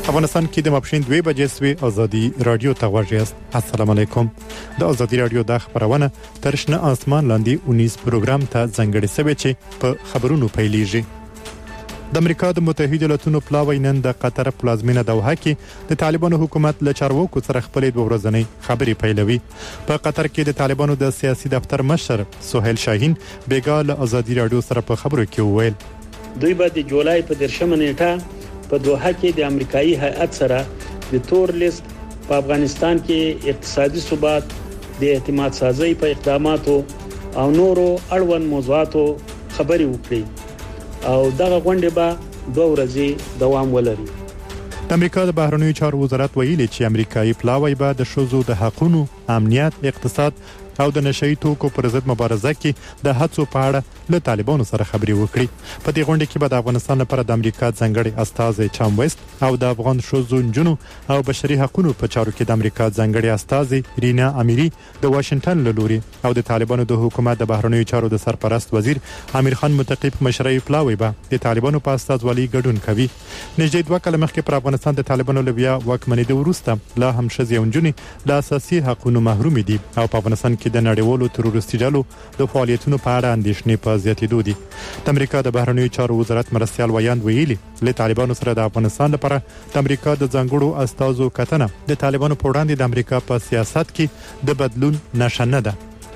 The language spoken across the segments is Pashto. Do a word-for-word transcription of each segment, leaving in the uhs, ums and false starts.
افغانستان کې د ماپښین دوه بجې سوي ازادي رادیو ته غواړئ. السلام علیکم. د ازادي رادیو د خبرونه تر شنه اسمان لاندې اونیس پروګرام ته ځنګړې سوي چې په خبرونو پیلېږي. د امریکا د متحده ایالاتونو پلاوی نن د قطر پلازمینه دوحه کې د طالبانو حکومت له چارواکو سره خپل د ورځنۍ خبرې پیلوي. په قطر کې د طالبانو د سیاسي دفتر مشر سهیل شاهین بیګا له ازادي رادیو سره په خبرو کې وویل دوی به د جولای په درشمه نیټه په دوحه کې د امریکایي هیئت سره د تور لیست په افغانستان کې اقتصادي ثبات د اعتماد سازي په اقداماتو او نورو اړوند موضوعاتو خبري وکړي او دغه غونډه به دوه ورځې دوام ولري. د امریکا د بهرنیو چارو وزارت ویلي چې امریکایي پلاوی به د شوزو د حقوقو، امنیت، اقتصاد او د نشئی توکو پر ضد مبارزه کې د هڅو په اړه له طالبانو سره خبري وکړي. په دې غونډه کې به د افغانستان لپاره د امریکا ځانګړي استازي چام ویست او د افغان شوزو نجونو او بشري حقوقو په چارو کې د امریکا ځانګړي استازي رینا اميري د واشنگټن له لوري او د طالبانو د حکومت د بهرنیو چارو د سرپرست وزیر امیر خان متقی په مشرۍ پلاوی به د طالبانو په استازولۍ ګډون کوي. نږدې دوه کاله مخکې پر افغانستان د طالبانو لوبیا واکمنۍ وروسته لا هم شذ یونجونی له اساسي حقوقو محروم دي او په افغانستان کې د نړیوالو تروریستي ډلو د فعالیتونو په اړه اندېښنې په زیاتېدو دي. د امریکا د بهرنیو چارو وزارت مرستيال ویاند ویلي له طالبانو سره د افغانستان لپاره د امریکا د ځانګړو استازو کتنه د طالبانو په وړاندې د امریکا په سیاست کې د بدلون نښه نه ده.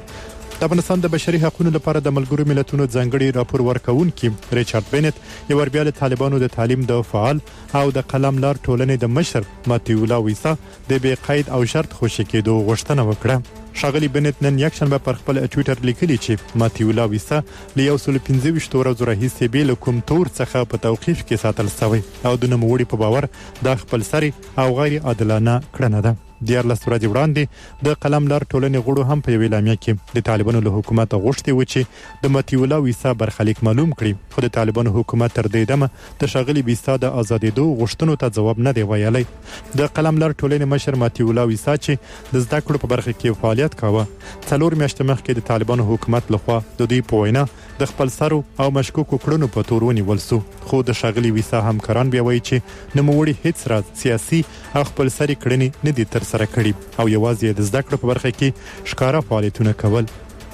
د افغانستان د بشري حقوقو لپاره د ملګرو ملتونو ځانګړي راپور ورکونکي ریچارډ بینټ یو ور بیا د طالبانو د تعلیم د فعال او د قلم لار ټولنې د مشر ماتیولا ویسا د بې قید او شرط خوشی کېدو غوښتنه وکړه. شاغلی بنت نن یک شنبه پر خپل ټوئیټر لیکلی چې ماتیولا ویسا له یو سل پنځه ویشت ورځې راهیسې به له کوم تور څخه په توقیف کې ساتل شوی او د نوموړي په باور د خپل سری او غیر عادلانه کړنه ده. دیار لس ورځې وړاندې د قلم لار ټولنې غړو هم په اعلامیه کې د طالبانو له حکومت غوښتي و چې د ماتیولا ویسا برخلیک معلوم کړي، خو د طالبانو حکومت تر دې دمه د شاغلی ویسا د ازادېدو غوښتنو ته جواب نه دی ویلی. د قلم لار ټولنې مشر ماتیولا ویسا چې د زده کړو په برخه کې فعالیت کاوه څلور میاشتې مخکې د طالبانو حکومت لخوا د دوی په وینا د خپل سرو او مشکوکو کړنو په تور ونیول شو، خو د شاغلی ویسا همکاران بیا وایي چې نوموړي هیڅ راز سیاسي او خپل سری کړنې نه دي تر سره کړي او یوازې د زده کړو په برخه کې ښکارا فعالیتونه کول.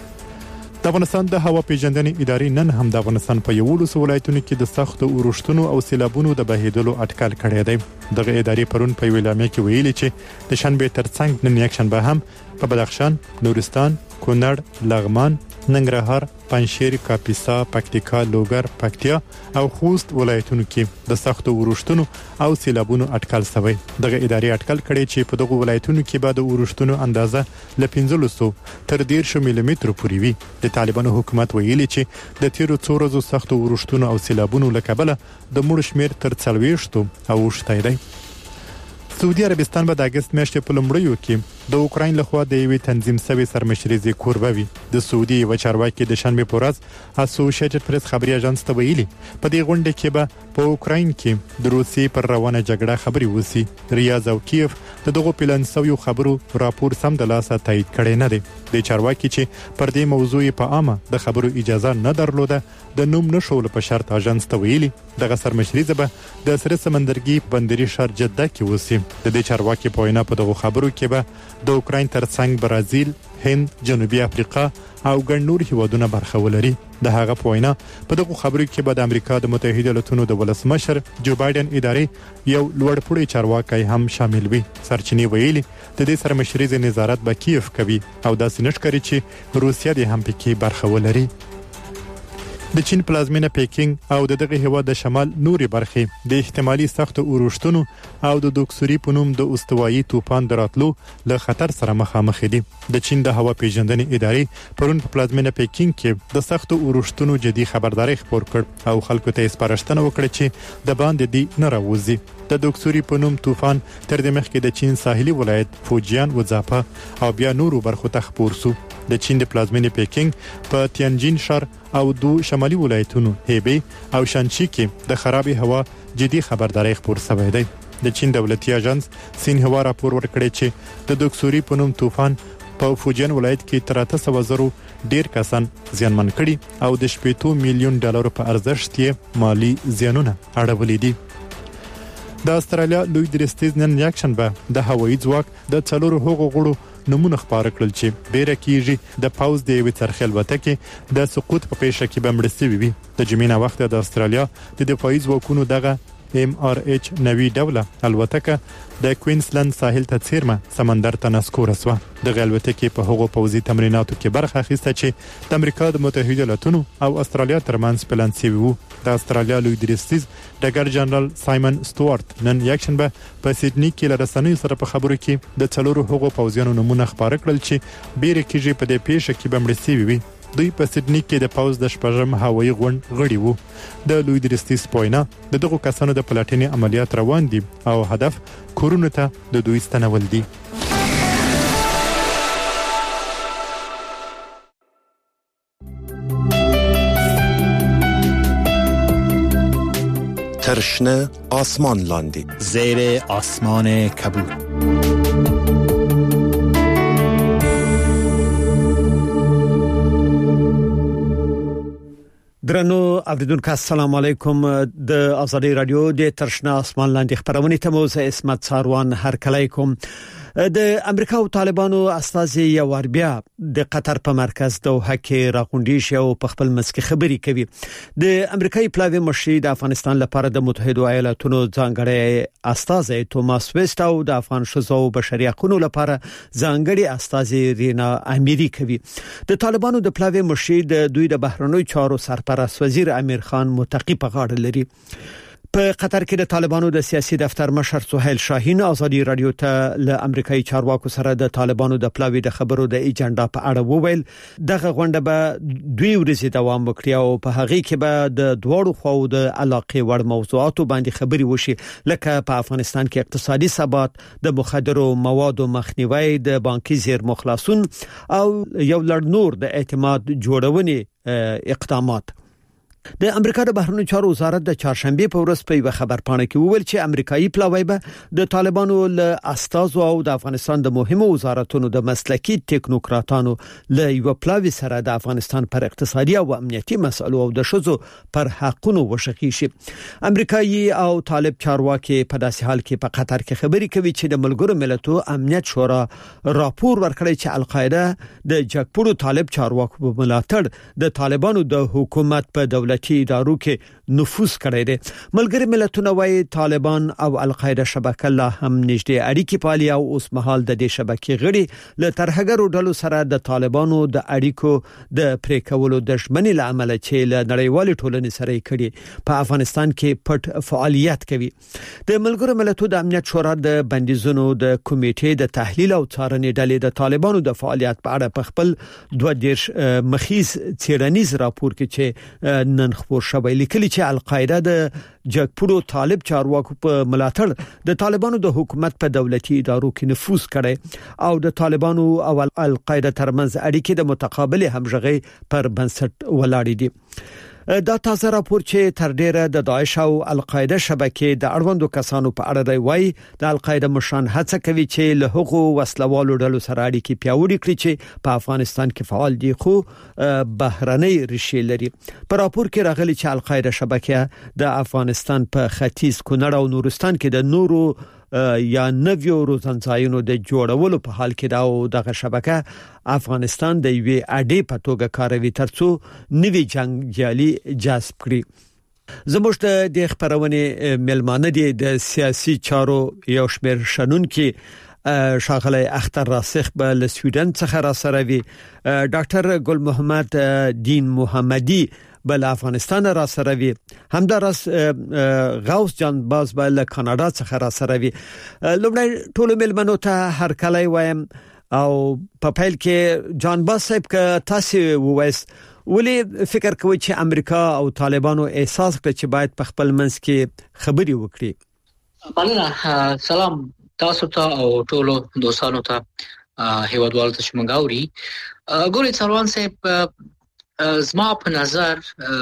د افغانستان د هوا پیژندنې ادارې نن هم د افغانستان په یولسو ولایتونو کې د سختو اورښتونو او سیلابونو د بهیدلو اټکل کړی دی. دغه ادارې پرون په اعلامیه کې ویلي چې د شنبه ترڅنګ نن یک شنبه هم په بدخشان، نورستان، کونړ، لغمان، ننګرهار، پنجشیر، کاپیسا، پکتیکا، لوګر، پکتیا او خوست ولایتونو کې د سختو اورښتونو او سیلابونو اټکل شوی. دغه ادارې اټکل کړي چې په دغه ولایتونو کې به د اورښتونو اندازه ل پنځلس تر دېرش ملي متر پورې وي. د طالبانو حکومت ویلي چې د تیرو څو ورځو سختو اورښتونو او سیلابونو له کبله د مړو شمیر تر څلوېښتو اوښتی دی. سعودي عربستان به د اگست میاشتې په لومړیو کې د اوکراین لخوا د یوې تنظیم شوی سرمشريزي کوربه وي. د سعودي و چارواکي د شنبه په ورځ اسوسییټډ پریس خبري اژانس ته ویلي په دې غونډه کې به په اوکراین کې د روسي پر روانه جګړه خبري وسی. ریاض او کیف د دغه پلان سویو خبرو راپور سم د لاسه تایید کړي نه دي. د چارواکي چې پر دې موضوع په عامه د خبرو اجازه نه درلوده د نوم نشول په شرط اژانس ته ویلي دغه سرمشريزه به د سره سمندرګي بندري شهر جده کې وسی. د دې چارواکي په وینا په دغه خبرو کې به د اوکراین ترڅنګ برازیل، هند، جنوبي افریقا او ګڼ نور هیوادونه برخه ولري. د هغه په وینا په دغه خبرو کې به د امریکا د متحده ایالاتونو د ولسمشر جو بایدن ادارې یو لوړپوړی چارواکي هم شامل وي. سرچینې ویلي د دې سرمشريزي نظارت به کیف کوي او داسې نشکري چې روسیا د هم پکې برخه ولري. د چین پلازمینه پیکینګ او د دغه هیواد د شمال نوري برخې د احتمالي سختو اورښتونو او د دوکسوري په نوم د استوایي طوفان دراتلو له خطر سره مخامخ دي. د چین د هوا پیژندنې ادارې پرون په پلازمینه پیکینګ کې د سختو اورښتونو جدي خبرداري خبر کړ او خلکو ته سپارښتنه وکړه چې د باندې دی نه راوځي. د دوکسوري په نوم طوفان تر دې مخکې د چین ساحلي ولایت فوجیان و ځاپه او بیا نورو برخو ته خپور شو. د چین د پلازمینې پیکینګ په تیانجین ښار او دو شمالي ولایتونو هیبی او شانشي کې د خرابې هوا جدي خبرداري خبر شوی دی. د چین دولتي اژانس سینهوا راپور ورکړی چې د دوکسوري په نوم طوفان په فوجیان ولایت کې تر اته سوه زرو ډیر کسان زیانمن کړي او د شپږ میلیون ډالر په ارزښت یې مالی زیانونه اړولې دي. د استرالیا لوی درستیز نن یکشنبه د هوایي ځواک د څلورو هغو غړو نمونه خبره کړل چې بیره کیږي د پاوز د یوې څرخل وتکي د سقوط په پیښه کې بمړستي وي. د جمینا وخت د استرالیا د دفاعي ځواکونو دغه ام آر ایچ نوي ډوله الوتکه د کوینزلند ساحل ته څیرمه سمندر ته نسکور شو. د الوتکې په هغو پوځي تمریناتو کې برخه اخیسته چې د امریکا د متحده ایالاتونو او استرالیا ترمنځ پلان شوی وو. د استرالیا لوی درستیز ډګر جنرال سایمن سټوارت نن یکشنبه په سیدنی کې لرسنوي سره په خبرو کې د څلورو هغو پوځیانو نمونه خبره کړل چې بیره کېږي په دې پیښه کې بمړستي وي. دوی په سیدنی کې د پاوز د شپږم هوایي غونډ غړي وو. د لوی درستیز پوینا د دغه کسانو د پلاټینې عملیات روان دي او هدف کورونو ته د دوی ستنول دي. ترشنه آسمان لاندی زیر آسمان کبود. درنو اوریدونکو السلام علیکم. د ازادي رادیو د ترشنه آسمان لاندې خبرونه ته مو زه اسمت ساروان هر کله کوم. د امریکا او طالبانو استازي یو ور بیا د قطر په مرکز دوحه کې راغونډي شو او په خپل مسکي خبري کوي. د امریکایي پلاوی مشر د افغانستان لپاره د متحده ایالاتونو ځانګړي استازي توماس ویسټ او د افغان شذو بشري حقوقو لپاره ځانګړي استازي رینا امیری کوي. د طالبانو د پلاوی مشر د دوی د بهرنوي چارو سرپرست وزیر امیر خان متقی په غاړه لري. په قطر کې د طالبانو د سیاسي دفتر مشر سهیل شاهین ازادي رادیو ته له امریکایي چارواکو سره د طالبانو د پلاوی د خبرو د ایجنډا په اړه وویل. دغه غونډه به دوی ورځې دوام وکړي او په هغه کې به د دوړو خواو د علاقې وړ موضوعاتو باندې خبري وشي، لکه په افغانستان کې اقتصادي ثبات، د مخدرو موادو مخنیوي، د بانکي زیرمو خلاصون او یو لړ نور د اعتماد جوړونې اقدامات. د امریکا د بهرنیو چارو وزارت د چهارشنبه په ورځ په یو خبر پاڼه کې وویل چې امریکایي پلاوی به د طالبانو له استازو او د افغانستان د مهمو وزارتونو د مسلکي ټیکنوکراتانو له یو پلاوی سره د افغانستان پر اقتصادي او امنیتي مسایلو او د شذو پر حقوقو وشخي شي. امریکایي او طالب چارواکي په داسې حال کې په قطر کې خبري کوي چې د ملګرو ملتونو امنیت شورا راپور ورکړی چې القاعده د جګپوړو طالب چارواکو په ملاتړ د طالبانو د حکومت په دولتي ادارو کې نفوذ کړی دی. ملګری ملتونه وايي طالبان او القاعده شبکه لا هم نږدې اړیکې پالي او اوس مهال د دې شبکې غړي له ترهګرو ډلو سره د طالبانو د اړیکو د پریکولو د ژمنې لامل چې له نړیوال ټولنې سره کړي په افغانستان کې پټ فعالیت کوي. د ملګرو ملتونو د امنیت شورا د بندیزونو د کمیټې د تحلیل او څارنې ډلې د طالبانو د فعالیت په اړه په خپل دوه دیرش مخیز څېړنیز راپور کې چې نن خبر شوی لیکلی چې القاعده د جګپوړو طالب چارواکو په ملاتړ د طالبانو د حکومت په دولتي ادارو کې نفوذ کړي او د طالبانو او القاعده ترمنځ اړیکې د متقابل همغږي پر بنسټ ولاړې دي. دا تازه راپور چې تر ډیره د داعش او القاعده شبکې د اړوندو کسانو په اړه دی وایي د القاعده مشران هڅه کوي چې له هغو وسلوالو ډلو سره اړیکې پیاوړې کړي چې په افغانستان کې فعال دي خو بهرنۍ ریښې لري. په راپور کې راغلي چې القاعده شبکه د افغانستان په ختیځ کونړ او نورستان کې د نورو یا نویو روزنځایونو د جوړولو په حال کې دا او دغه شبکه افغانستان د یوې اډې په توګه کاروي ترڅو نوی جنگیالي جذب کړي. زموږ د خبرونه ملمانه دي د سیاسي چارو یو شمېر شنونکي شاغلی اختر راسخ به له سویډن څخه را سره وي، ډاکټر ګل محمد دین محمدي بل افغانستان را سره وي، همدارس غوث جان باز بل کاناډا څخه را سره وي. لومړی ټول ملمنو ته هر کله وایم او په پیل کې جان باز صاحب ک تاسو وویست ولی فکر کوي چې امریکا او طالبانو احساس کړ چې باید په خپل منځ کې خبري وکړي. بلنه سلام تاسو ته او ټولو دوستانو ته هیوادوالو ته چې مونږ اوري. ګوري څلوان صاحب زما په نظر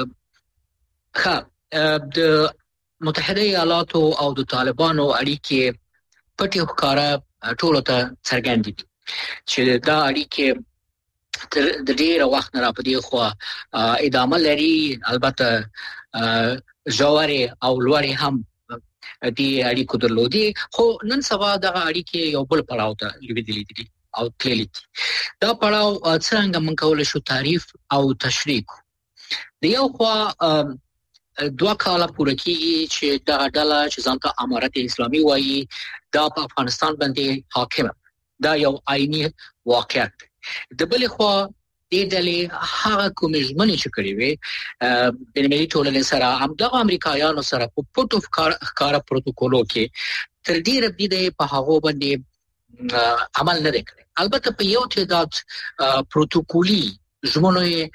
ښه د متحده ایالاتو او د طالبانو اړیکې پټې ښکارا ټولو ته څرګند دي چې دا اړیکې تر د ډیره وخت نه را پدې خو ادامه لري. البته ژورې او لوړې هم دي اړیکو درلودي خو نن سبا دغه اړیکې یو بل پړاو ته لویدلې دي او تللې دا پړاو څنګه موږ کولای شو تعریف او تشریح د یو خوا دوه کاله پوره کیږي چې دا ډله چې ځانته امارت اسلامي وایي دا په افغانستان باندې حاکم دا یو عیني واقعیت د بل خوا دې ډلې هغه کومې ژمنې چې کړې وي د ملي ټولنې سره هم د امریکایانو سره په پټو ښکارا پروتوکولو کې تر ډیره بده په هغه باندې عمل نه وکړي البته په یو تعداد پروتوکولي ژمنو یې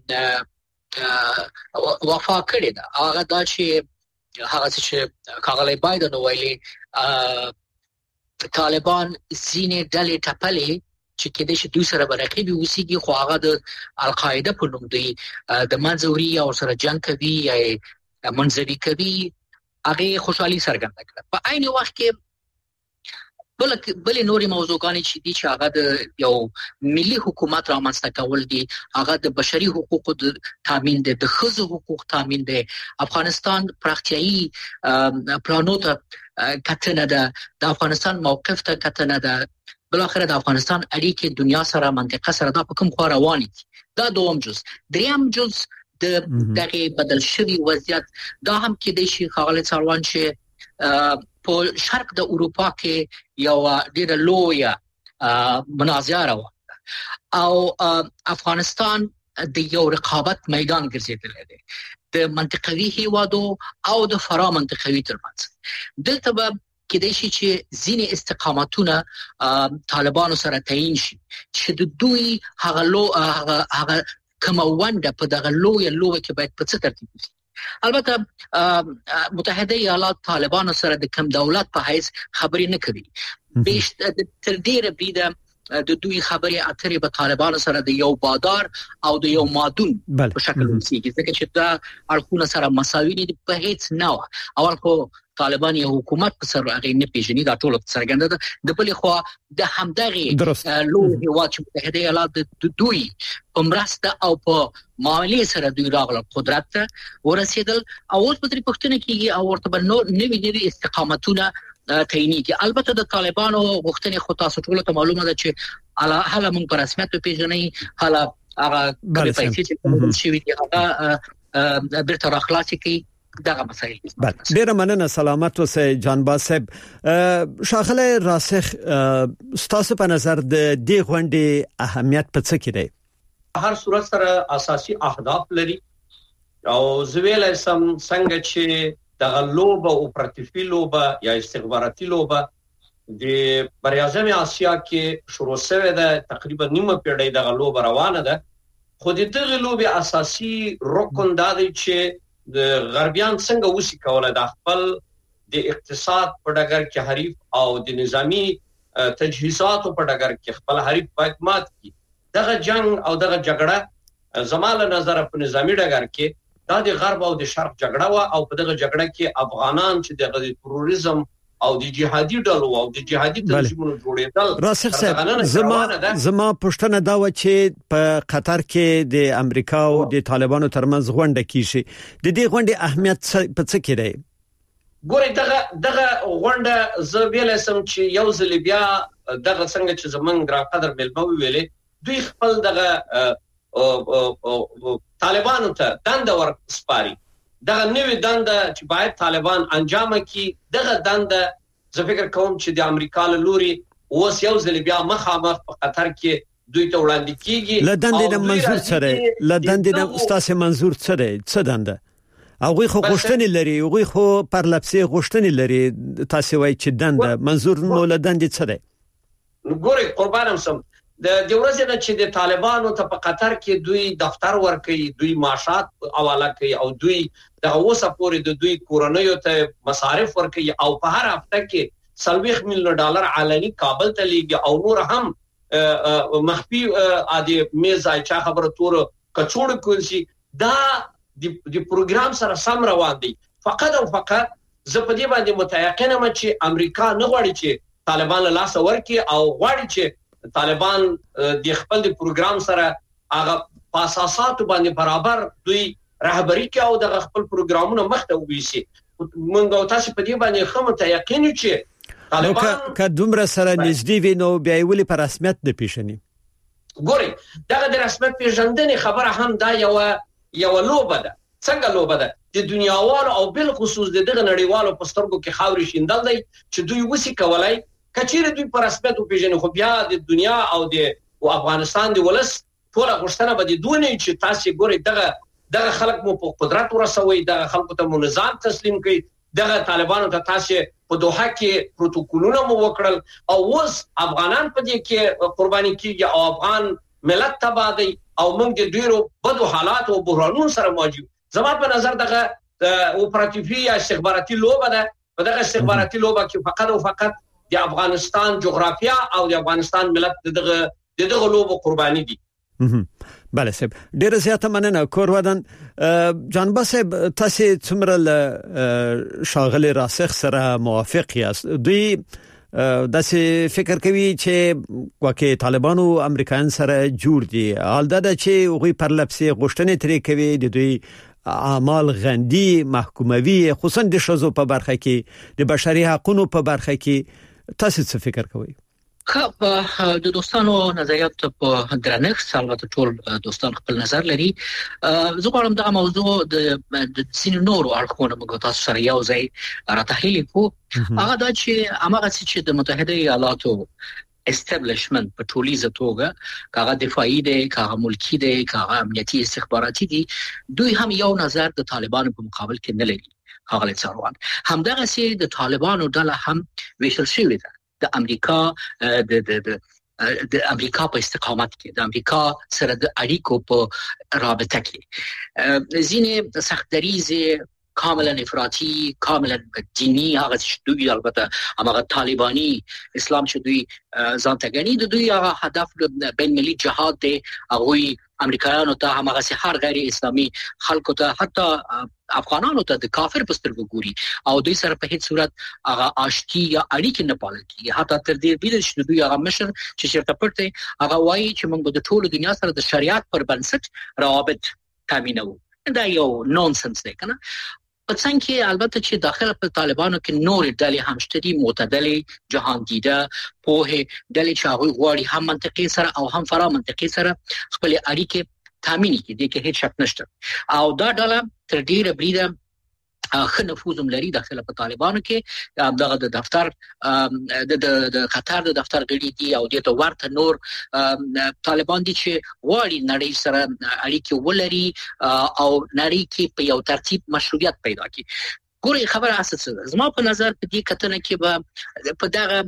وفا کړی دا هغه دا چې هغه چې کاغلی بایدن ویلي طالبان زینې ډلې ټپلې چې کله چې دوی سره برخې وسیږي خو هغه د القاعده په نوم دی د منځوري او سره جنگ کوي یا منځري کوي هغه خوشحالي څرګنده کړه په عین وخت کې بل بل نوري موضوعګانې چې دي چې هغه د یو ملي حکومت رامنځته کول دي هغه د بشري حقوقو د تامین دي د ښځو حقوق تامین دي افغانستان پراختیايي پلانو ته کتنه ده د افغانستان موقف ته کتنه ده بل اخر د افغانستان اړیکې دنیا سره منطقه سره دا په کوم خو رواني دا دوم جز دریم جز د دغه بدل شوی وضعیت دا هم کې د شي خالد سروان چې په شرق د اروپا کې یو ډېر لوی مناظره و او افغانستان د یو رقابت میدان ګرځیدل دی د منطقوي هیوادو او د فرا منطقوي ترمنځ دلته به کېدای شي چې ځینې استقامتونه طالبانو سره تعیین شي چې د دوی هغه لو هغه هغه کومونده په دغه لوی لوی کې باید په څه ترتیب وي البته متحده ایالات طالبانو سره د کم دولت په حیث خبرې نه کوي بیش تر ډیره بریده د دوی خبرې اترې په طالبانو سره د یو بادار او د یو مادون په شکل وسیږي ځکه چې دا اړخونه سره مساوي دي په هیڅ نه اول خو طالبان یو حکومت په سر هغه نه پیژني دا ټول څرګنده ده د بل خو د همدغه لوی هیواد متحده ایالات د دوی په مرسته او په معاملې سره دوی راغله قدرت ته ورسېدل او اوس په دې پښتنه کې او ورته بل نو نوې نوې استقامتونه تعینیږي البته د طالبانو غوښتنې خو تاسو ټول ته معلومه ده چې حالا موږ په رسمیت پیژنې حالا هغه کومې پیسې چې شوي دي هغه بیرته راخلاصي کوي دغه مسایل بله ډیره مننه سلامت اوسئ جانباز صاحب شاغله راسخ ستاسو په نظر د دې غونډې اهمیت په څه کې دی هر صورت سره اساسي اهداف لري او زویل سم څنګه چې دغه لوبه او پرتفی لوبه یا استخباراتي لوبه د بریاعظم آسیا کې شروع شوه ده تقریبا نیمه پیړۍ دغه لوبه روانه ده خو د دغه لوبه اساسي رکن دا دی چې د غربیان څنګه وسی کوله د خپل د اقتصاد په ډګر کې حریف او د نظامی تجهیزاتو په ډګر کې خپل حریف باید مات کړي دغه جنگ او دغه جګړه زماله نظر په نظامی ډګر کې دا د غرب او د شرق جګړه وا او په دغه جګړه کې افغانان چې د تروریزم او د جهادي ډلو او د جهادي تنظیمونو جوړېدل راسخ صاحب زما زما پښتنه دا و چې په قطر کې د امریکا او د طالبانو ترمنځ غونډه کیږي د دې غونډې اهمیت په څه کې دی ګورې دغه دغه غونډه زه ویل سم چې یو ځل بیا دغه څنګه چې زمونږ ګران قدر ملمو ویلې دوی خپل دغه طالبانو ته دنده ورسپاري دغه نوې دنده چې باید طالبان انجام کړي دغه دنده زه فکر کوم چې د امریکا له لوري اوس یو ځل بیا مخامخ په قطر کې دوی ته وړاندې کیږي لدندې منظور سره لدندې استاد منظور سره څه دنده هغه خو غوښتنې لري هغه خو پر لپسې غوښتنې لري تاسو وایي چې دنده منظور نو لدندې څه ده ګوري قربانم سم د د ورځې نه چې د طالبانو ته په قطر کې دوی دفتر ورکړي دوی معاشات حواله کوي او دوی د اوسه پورې د دوی کورنیو ته مصارف ورکړي او په هر هفته کې سلويخ میلیون ډالر علني کابل ته لیږي او نور هم مخفي عادي میزای چا خبره تور کڅوړ کول شي دا د پروګرام سره سم روان دي فقط او فقط زه په دې باندې متيقنه م چې امریکا نه غواړي چې طالبان له لاس ورکړي او غواړي چې طالبان د خپل د پروګرام سره هغه اساسات باندې برابر دوی رهبری کوي او د خپل پروګرامونو مخته وویسي موږ او تاسو په دې باندې خمه ته یقین چې طالبان که دومره سره نږدې وینو بیا ویلي په رسمیت نه پیژني. ګوري دغه د رسمیت پیژندنې خبره هم دا یو یو لوبه ده. څنګه لوبه ده؟ د دنیاوالو او بل خصوص د دغه نړیوالو په سترګو کې خاورې شیندل دی چې دوی وسی کولای کچېره دوی په رسمیت پیژني، خو بیا د دنیا او د افغانستان د ولس ټول غوښتنه به د دوی چې تاسو ګوري دغه دغه خلک مو په قدرت ورسوي، دغه خلکو ته نظام تسلیم کړي، دغه طالبانو ته تاسو په دوحه کې پروتوکولونه مو وکړل او اوس افغانان په دې کې قرباني کیږي او افغان ملت تبادی او موږ د ډیرو بدو حالات او بحرانونو سره مواجه. زما په نظر دغه اپراتیفي یا استخباراتي لوبه ده. په دغه استخباراتي لوبه کې فقط او فقط د افغانستان جغرافیا او د افغانستان ملت دغه دغه لوبه قرباني دي. بله صاحب ډیره زیاته مننه. کور ودان جان صاحب تاسو څومره شاغل راسخ سره موافق یاست؟ دوی داسې فکر کوي چې واکه طالبانو امریکایان سره جوړ دي، حال دا چې هغه پر لپسې غوښتنې ترې کوي د دوی اعمال غندي محکوموي، خصوصا د شذو په برخه کې د بشري حقوقو په برخه کې. تاسو څه فکر کوئ؟ خب د دوستانو نظریات په درنښت البته ټول دوستان خپل نظر لري. زه غواړم دا موضوع د سینو نورو اړخونو موږ تاسو سره یو ځای راتحلیل کوو. هغه دا چې هغه چې د متحده ایالاتو استابلیشمنت په ټولیزه توګه کاغه دفاعي دي، کاغه ملکی دي، کاغه امنیتي استخباراتي دي، دوی هم یو نظر د طالبانو په مقابل کې نه لري. هغه څاروان همدغه سي د طالبانو ډله هم ویشل شوی ده د امریکا د د د د امریکا په استقامت کې، د امریکا سره د اړیکو په رابطه کې ځینې سختدریزه کاملا افراطی، کاملا دینی، هغه چې دوی البته هغه طالبانی اسلام چې دوی ځان ته غني، د دوی هغه هدف بین ملي جهاد دی. هغه امریکایانو ته هغه سي هر غیر اسلامي خلکو ته حتی افغانانو ته د کافر په سترګو ګوري او دوی سره په هیڅ صورت هغه آشتی یا اړیکې نه پالل کیږي. حتی تر دې بیل چې دوی هغه مشر چې شرط پټه هغه وایي چې موږ د ټولو دنیا سره د شریعت پر بنسټ روابط تامینو. دا یو نونسنس دی کنه. په څنګه کې البته چې داخله په طالبانو کې نور ډلې هم شته دي، معتدله، جهان دیده، پوهه ډلې چې هغه غواړي هم منطقي سره او هم فرا منطقي سره خپل اړیکې تامین کړي. دي کې هیڅ شک نشته او دا ډله تر ډیره بریده خو نفوذم لري داخله په طالبانو کې. دغه د دفتر د د قطر د دفتر غړي دي او د ورته نور طالبان دي چې غواړي نړۍ سره اړیکې ولري او نړۍ کې په یو ترتیب مشروعیت پیدا کړي. ګوري خبره اساسه ده. زما په نظر په دې کتنه کې به په دغه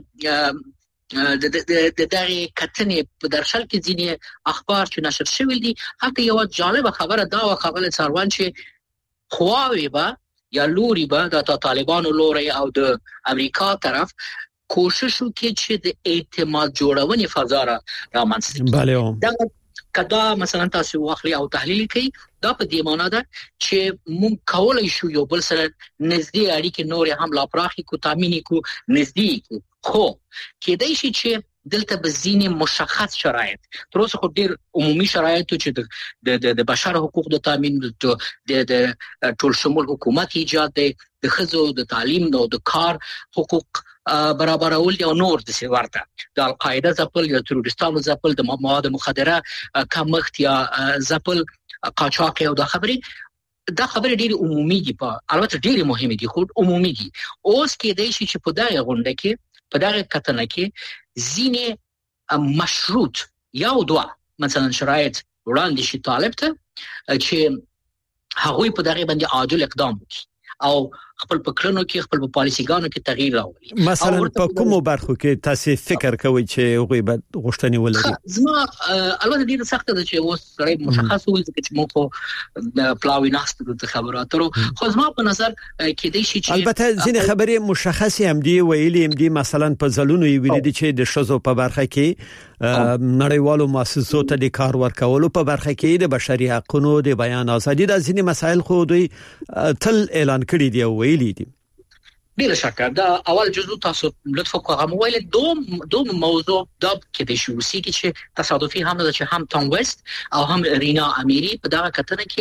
د د د دغه کتنې په درشل کې ځینې اخبار چې نشر شوي دي. حتی یو جالب خبره دا و خبره څاروان چې خواوي به یا لوري به د طالبانو لوري او د امریکا طرف کوشش وکړي چې د اعتماد جوړونې فضا را رامنځته کړي. بله دا کدا مثلا تاسو واخلي او تحلیل کوي دا په دې معنی ده چې مونږ کولای شو یو بل سره نږدې اړیکې نور هم لا پراخي کو تامینی کو نږدې کو، خو کېدای شي چې دلته به ځینې مشخص شرایط تر اوسه خو ډېر عمومي شرایط چې د د بشر حقوق د تامین د د ټول شمول حکومت ایجاد دی، د ښځو د تعلیم او د کار حقوق برابرول او نور د څه ورته د القاعده ځپل یا تروریستانو ځپل د مواد مخدره کمښت یا ځپل قاچاق او د خبري دا خبره ډېری عمومي دي، په البته ډېری مهمه دي خو عمومي دي. اوس کې د شي چې په دغه غونډه کې په دغه کتنه کې ځینې مشروط یا دوه مثلا شرایط وړاندې شي طالب ته چې هغوی په دغه باندې عاجل اقدام وکړي او خپل پکړنو کې خپل په پالیسيګانو کې تغییر راولي. مثلا په کومو برخو کې تاسو فکر کوئ چې هغوی به غوښتنې ولري؟ زما البته ډیره سخت ده چې اوس سره مشخص وي چې موږ په پلاوی ناست د خبراتو خو زما په نظر کې د شي چې البته ځینې خبرې مشخصې هم دي ویلي هم دي. مثلا په ځلونو یې ویلي دي چې د شذو په برخه کې نړیوالو مؤسسو ته د کار ورکولو په برخه کې د بشري حقوقو د بیان ازادي د ځینې مسایل خو دوی تل اعلان کړي دي او ویلي دي. بلا شک دا اول جزء تاسو لطفا کوم ویل دوم دوم موضوع دا کې د شوسی کې چې تصادفي هم نه چې هم تام وست او هم رینا امیری په دغه کتنه کې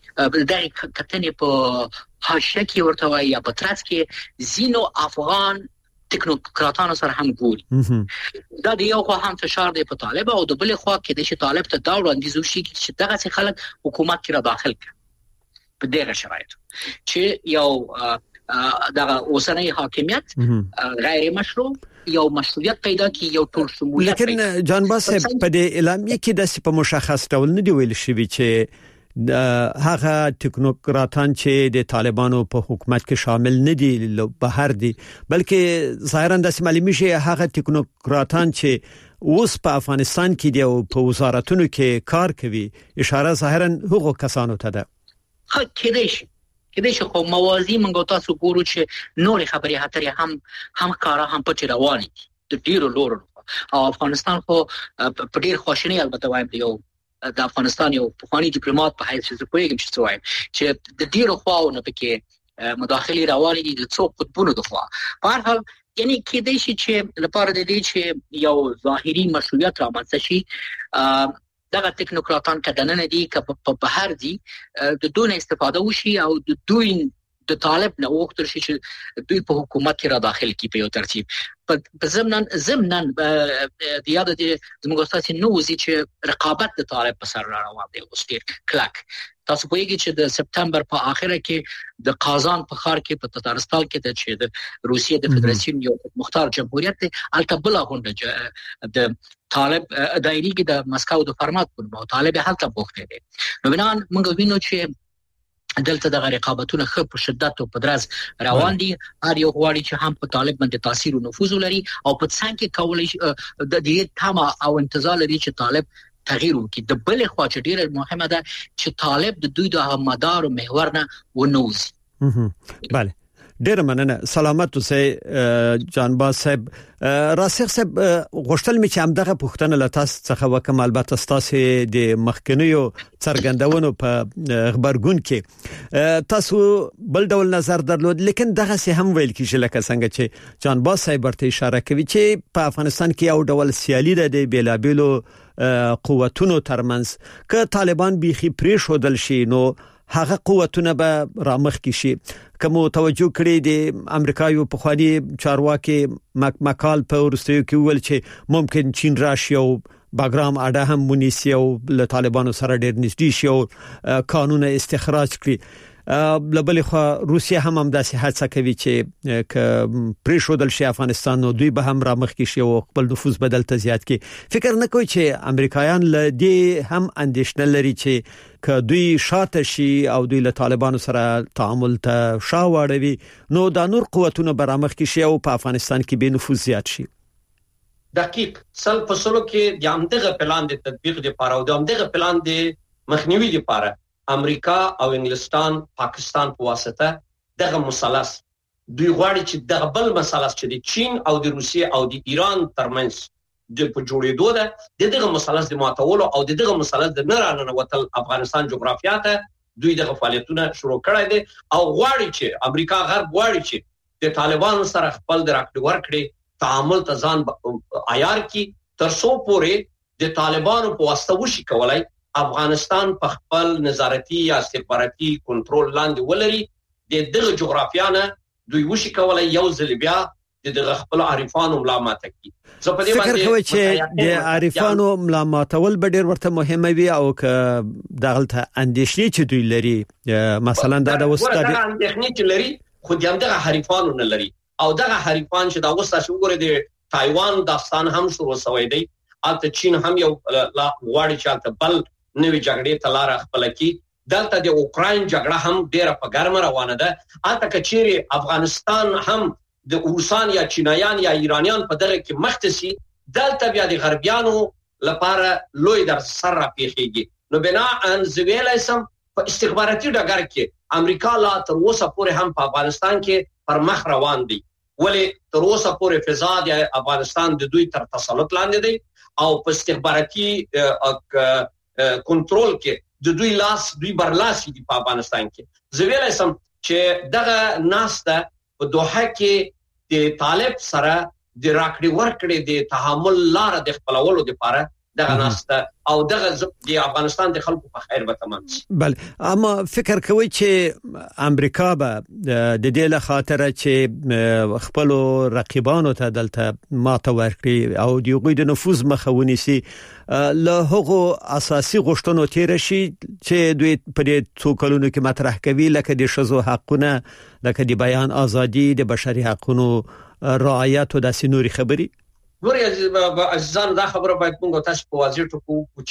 د کتنې په حاشیه کې ورته وایي یا په ترڅ کې زینو افغان تکنوکراتانو سره هم ګوري. دا د یو خوا هم فشار دی په طالب او د بل خوا کې د چې طالب ته دا وړاندیز وشي چې دغه څه خلک حکومت کې را داخل کړي په دغه شرایطو چې یو دغه اوسنۍ حاکمیت غیر مشروع یو مشروعیت پیدا کی یو ټول شمولیت. لیکن جانباز په دې اعلامیه کې د په مشخص ډول نه دی ویل شوی چې هغه تکنوکراتان چې د طالبانو په حکومت کې شامل نه دي بهر دي بلکې ظاهرا د معلومي شي هغه تکنوکراتان چې اوس په افغانستان کې دی او په وزارتونو کې کار کوي اشاره ظاهرا هغو کسانو ته ده. خو کېدای شي کېدای شي خو موازی منګو تاسو ګورو چې نور خبرې هترې هم هم کارا هم پټ رواني د ډیرو لورو او افغانستان خو په ډیر خوشنی البته وایم یو د افغانستان یو پخوانی ډیپلوماټ په حیث چې پوهیږم چې څه وایم چې د ډیرو خواونه پکې مداخلي رواني دي د څو قطبونو د خوا. په هر حال یعنی کېدای شي چې لپاره د دې چې یو ظاهري مشروعیت رامنځته شي دغه تکنوکراتان کدننه دي که په بهر دي د دون استفاده وشي او د دوی د طالب نه وختل شي چې دوی په حکومت کې را داخل کی په یو ترتیب په ضمن ضمن د یاد دي زموږ تاسو نو وزي چې رقابت د طالب په سر را روان دی اوس ډیر کلک. تاسو پوهیږئ چې د سپتمبر په اخره کې د قازان په ښار کې په تتارستان کې د چې د روسیې د فدراسیون یو مختار جمهوریت دی التبلا غونډه د طالب دایری کې د مسکو د فرمات په نوم طالب هلته بوخته دي. نو بنان موږ وینو چې دلته د رقابتونو خپ په شدت او په درز روان دي. هر یو غواړي چې هم په طالب باندې تاثیر او نفوذ ولري او په څنګه کې کولای د دې تمه او انتظار لري چې طالب تغییر وکړي. د بل خوا چې ډیره مهمه ده چې طالب د دوی د مدار او محور نه ونوځي. بله ډیر مننه. سلامت اوسئ جانباز صاحب. راسخ صاحب غوښتل می چې همدغه پوښتنه لتاس څخه وکم البته تاسو د مخکنیو څرګندونو په خبرګون کې تاسو بل ډول نظر درلود لیکن دغه سه هم ویل کیږي لکه څنګه چې جانباز صاحب ورته اشاره کوي چې په افغانستان کې یو ډول سیالي ده د بیلابیلو قوتونو ترمنځ که طالبان بيخي پرې شودل شي نو هغه قوتونه به رامخ کی شي. کوم توجه کړی د امریکایو په خواني چارواکي مکال په ورستیو کې ول چې ممکن چین راشي او باګرام اډه هم مونیسي او له طالبانو سره ډېر نږدې شي او قانون استخراج کړي. لبل خو روسیا هم هم داسې هڅه کوي چې ک پریشودل شي افغانستان نو دوی به هم رامخ کې شي او خپل نفوذ بدل ته زیات کړي. فکر نه کوي چې امریکایان له دې هم اندیشنه لري چې ک دوی شاته شي او دوی له طالبانو سره تعامل ته شاوړوي نو د نور قوتونو برامخ کې شي او په افغانستان کې به نفوذ زیات شي. دقیق سل فصلو کې د همدغه پلان د تطبیق لپاره او د همدغه پلان د مخنیوي لپاره امریکا او انګلستان پاکستان په واسطه دغه مثلث دوی غواړي چې دغه بل مثلث چې د چین او د روسیې او د ایران ترمنځ د په جوړېدو ده دغه مثلث د ماتولو او دغه مثلث د نه راننوتل افغانستان جغرافیه ته دوی دغه فعالیتونه شروع کړي دي او غواړي چې امریکا غرب غواړي چې د طالبانو سره خپل درکړ ورکړي تعامل ته ځان عیار کی تر څو پورې د طالبانو په واسطه وشي کولای افغانستان په خپل نظارتي یا استخباراتي کنټرول لاندې ولري. د دغه جغرافیانه دوی وشي کولای یو ځل بیا د دغه خپل عارفانو ملامت کوي. زه په دې باندې فکر کوم چې د عارفانو ملامتول به ډیر ورته مهمه وي او ک دغلته اندیشنې چې دوی لري مثلا دا د وسته د اندیشنې چې لري خو د همدغه عارفانو نه لري او دغه عارفان چې دا وسته شو ګوره د تایوان داستان هم شروع شوی دی. البته چین هم یو لا غواړي چې البته بل نوې جګړې ته لار خپل کی. دلته د اوکرين جګړه هم ډیره په ګرمه روانه ده. البته کچيري افغانستان هم د روسان یا چینایان یا ایرانیان په دغه کې مختصي دلته بیا د غربیانو لپاره لوی در سر را پیخيږي. نو بنا ان زویلسم په استخباراتي ډګر کې امریکا لا تر اوسه پورې هم په افغانستان کې پر مخ روان دي. ولی تر اوسه پورې فضا د افغانستان د دوی تر تسلط لاندې دی او په استخباراتي کنټرول کې د دوی لاس دوی برلاسي دي په افغانستان کې. زویل سم چې دغه ناسته په دوحه کې د طالب سره د راکړې ورکړې د تحمل لار د خپلولو لپاره دغه ناسته او دغه د افغانستان د خلکو په خیر به تمام شي. بل اما فکر کوي چې امریکا به د دې له خاطر چې خپل رقیبانو ته دلته ماته ورکړي او د یوغې د نفوذ مخاوني سي له هغه اساسي غوښتنو تیر شي چې دوی په دې څو کلونو کې مطرح کوي لکه د شذو حقونه لکه د بیان ازادي د بشري حقوقو رعایت او د سنوري خبري. ګوري عزیزان دا خبره باید موږ تاسو په واضح ټکو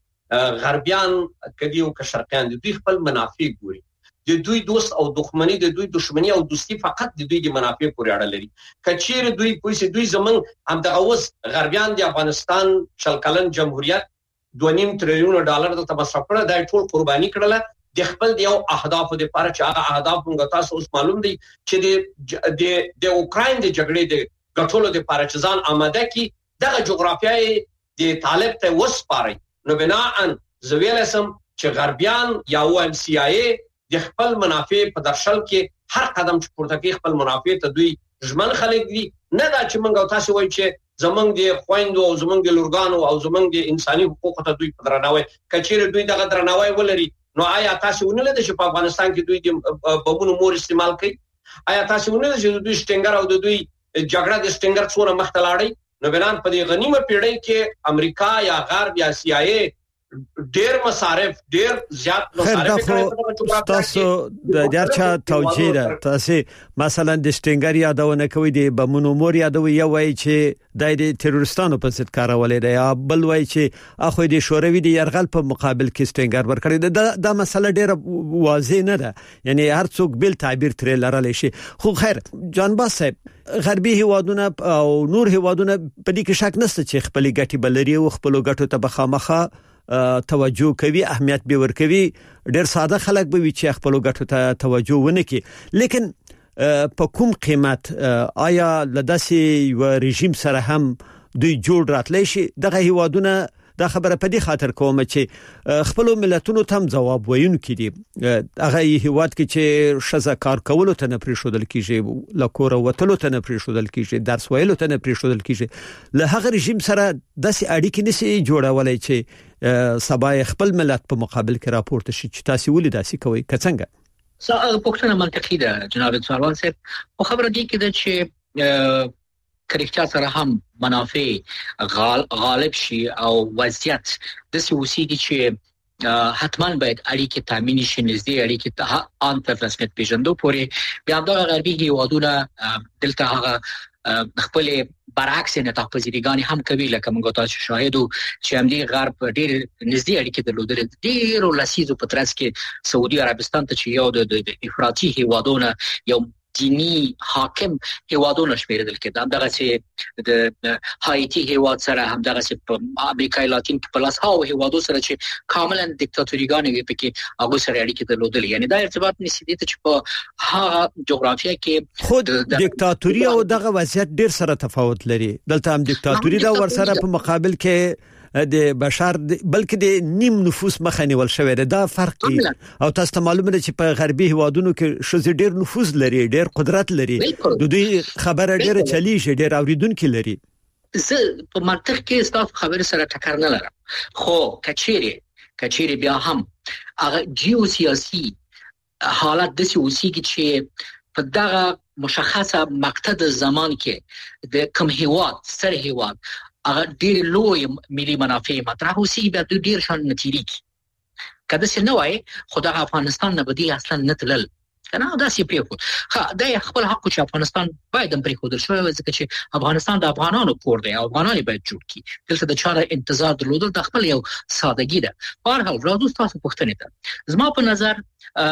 چې غربیان کدي او شرقیان د دوی خپل منافع ګوري، د دوی دوست او دښمنی د دوی دښمنی او دوستی فقط د دوی د منافع پورې اړه لري. کچیر دوی پولیس دوی زمون هم د اوس غربیان د افغانستان شل کلن جمهوریت دوه نیم تریلیون ډالر د تبصره د ټول قرباني کړله د خپل د یو اهدافو لپاره چې هغه اهداف موږ تاسو اوس معلوم دي چې د د د اوکراین د جګړې د ګټلو د لپاره چې ځان آماده کی دغه جغرافیای د طالب ته وسپاري. نو بناء زویلسم چې غربیان یا او ام سی آی د خپل منافع په درشل کې هر قدم چې پورته کوي خپل منافع ته دوی ژمن خلک دي. نه دا چې موږ تاسو وایي چې زمونږ د خويندو او زمونږ د لورګانو او زمونږ د انساني حقوقو ته دوی په درناوي کچیر دوی دغه درناوي ولري نو آیا تاسو ونه لید چې په افغانستان کې دوی د بمونو مور استعمال کوي؟ آیا تاسو ونه لید چې دوی شټنګر او دوی جګړه د شټنګر څوره مختلاړي؟ نو بنان په دې غنیمه پیړۍ کې امریکا یا غرب یا سی آی ای ډیر مصارف ډیر زیات مصارف کوي. تاسو د درچا توجیه ده تاسو مثلا د شټنګر یادونه کوي د بمونو مور یادوي یو وای چې د تروریستانو په ضد کارولې ده یا بل وای چې اخو د شوروي د يرغل په مقابل کې شټنګر ورکړي ده. دا مسله ډیره واضح نه ده، یعنی هر څوک بل تعبیر ترې لرلی شي. خو خیر جانباز صاحب غربي هوادونه او نور هوادونه په دې کې شک نشته چې خپل ګټي بلري او خپل ګټو ته بخامخه توجه کوي، اهمیت به ورکوي. ډیر ساده خلک به وي چې خپل ګټو ته توجه ونه کوي، لیکن په کوم قیمت آیا لداسي یو رژیم سره هم دوی جوړ راتلی شي؟ دغه هوادونه دا خبره په دې خاطر کوم چې خپل ملتونو ته ځواب وایونکي دي. هغه هیواد کې چې شزه کار کولو ته نه پریښودل کیږي، لکور وتلو ته نه پریښودل کیږي، درس ویلو ته نه پریښودل کیږي، له هغه رژیم سره داسې اړیکې نشي جوړولای چې سبا خپل ملت په مقابل کې راپورته شي. چې تاسو ولې داسې کوي که څنګه؟ سوال پوښتنه منطقي ده جناب سروان صاحب. خو خبره دي کې ده چې کرکټا سره هم منافع غال غالب شي او وضعیت د سیاسي چې حتما باید اړیکې تامین شي، نږدې اړیکې ته ان په رسمیت پیژندو پورې. بیا د غربي هیوادونو دلته هغه خپل برعکس نه تخپزیریګانی هم کوي، لکه موږ تاسو شاهدو چې هم دی غرب ډېر نږدې اړیکې درلودل ډېر لسیزو په ترڅ کې سعودي عربستان ته چې یو د افراطي هیوادونو یو دینی حاکم هیوادونه شمیرل کېدل. دغه چې د هایتی هیواد سره هم دغه چې په امریکای لاتین په پلاس ها او هیوادو سره چې کاملا دیکتاتوریګانې وي پکې هغه سره اړیکې درلودل. یعنی دا ارتباط نشي دي چې په هغه جغرافیه کې خود دیکتاتوري او دغه وضعیت ډیر سره تفاوت لري. دلته هم دیکتاتوري دا ور سره په مقابل کې د بشر بلکې د نیم نفوس مخه نیول شوی دی. دا فرق دی او تاسو ته معلومه ده چې په غربي هوادونو کې شذ ډیر نفوذ لري، ډیر قدرت لري، د دوی خبره ډیره چلیږي، ډیر اوریدونکو لري. زه په منطق کې ستاسو خبره سره ټکر نه لرم، خو کچيري کچيري بیا هم هغه جیوسیاسي حالت د سیاسي کې چې په دغه مشخصه مقطع زمان کې د کوم هیواد سر هیواد هغه ډیر لوی ملي منافع مطرح اوسي بیا د ډیر شان نتیری کده څه نه وای خدای افغانستان نه بدی اصلا نه تلل کنه دا سی پیو ها دا خپل حق چې افغانستان باید هم پرې خودل شوی ځکه چې افغانستان د افغانانو کور دی او افغانان باید جوړ کی دلته د چاره انتظار درلودل د خپل یو سادهګي ده. په هر حال راځو تاسو پوښتنه ته زما په نظر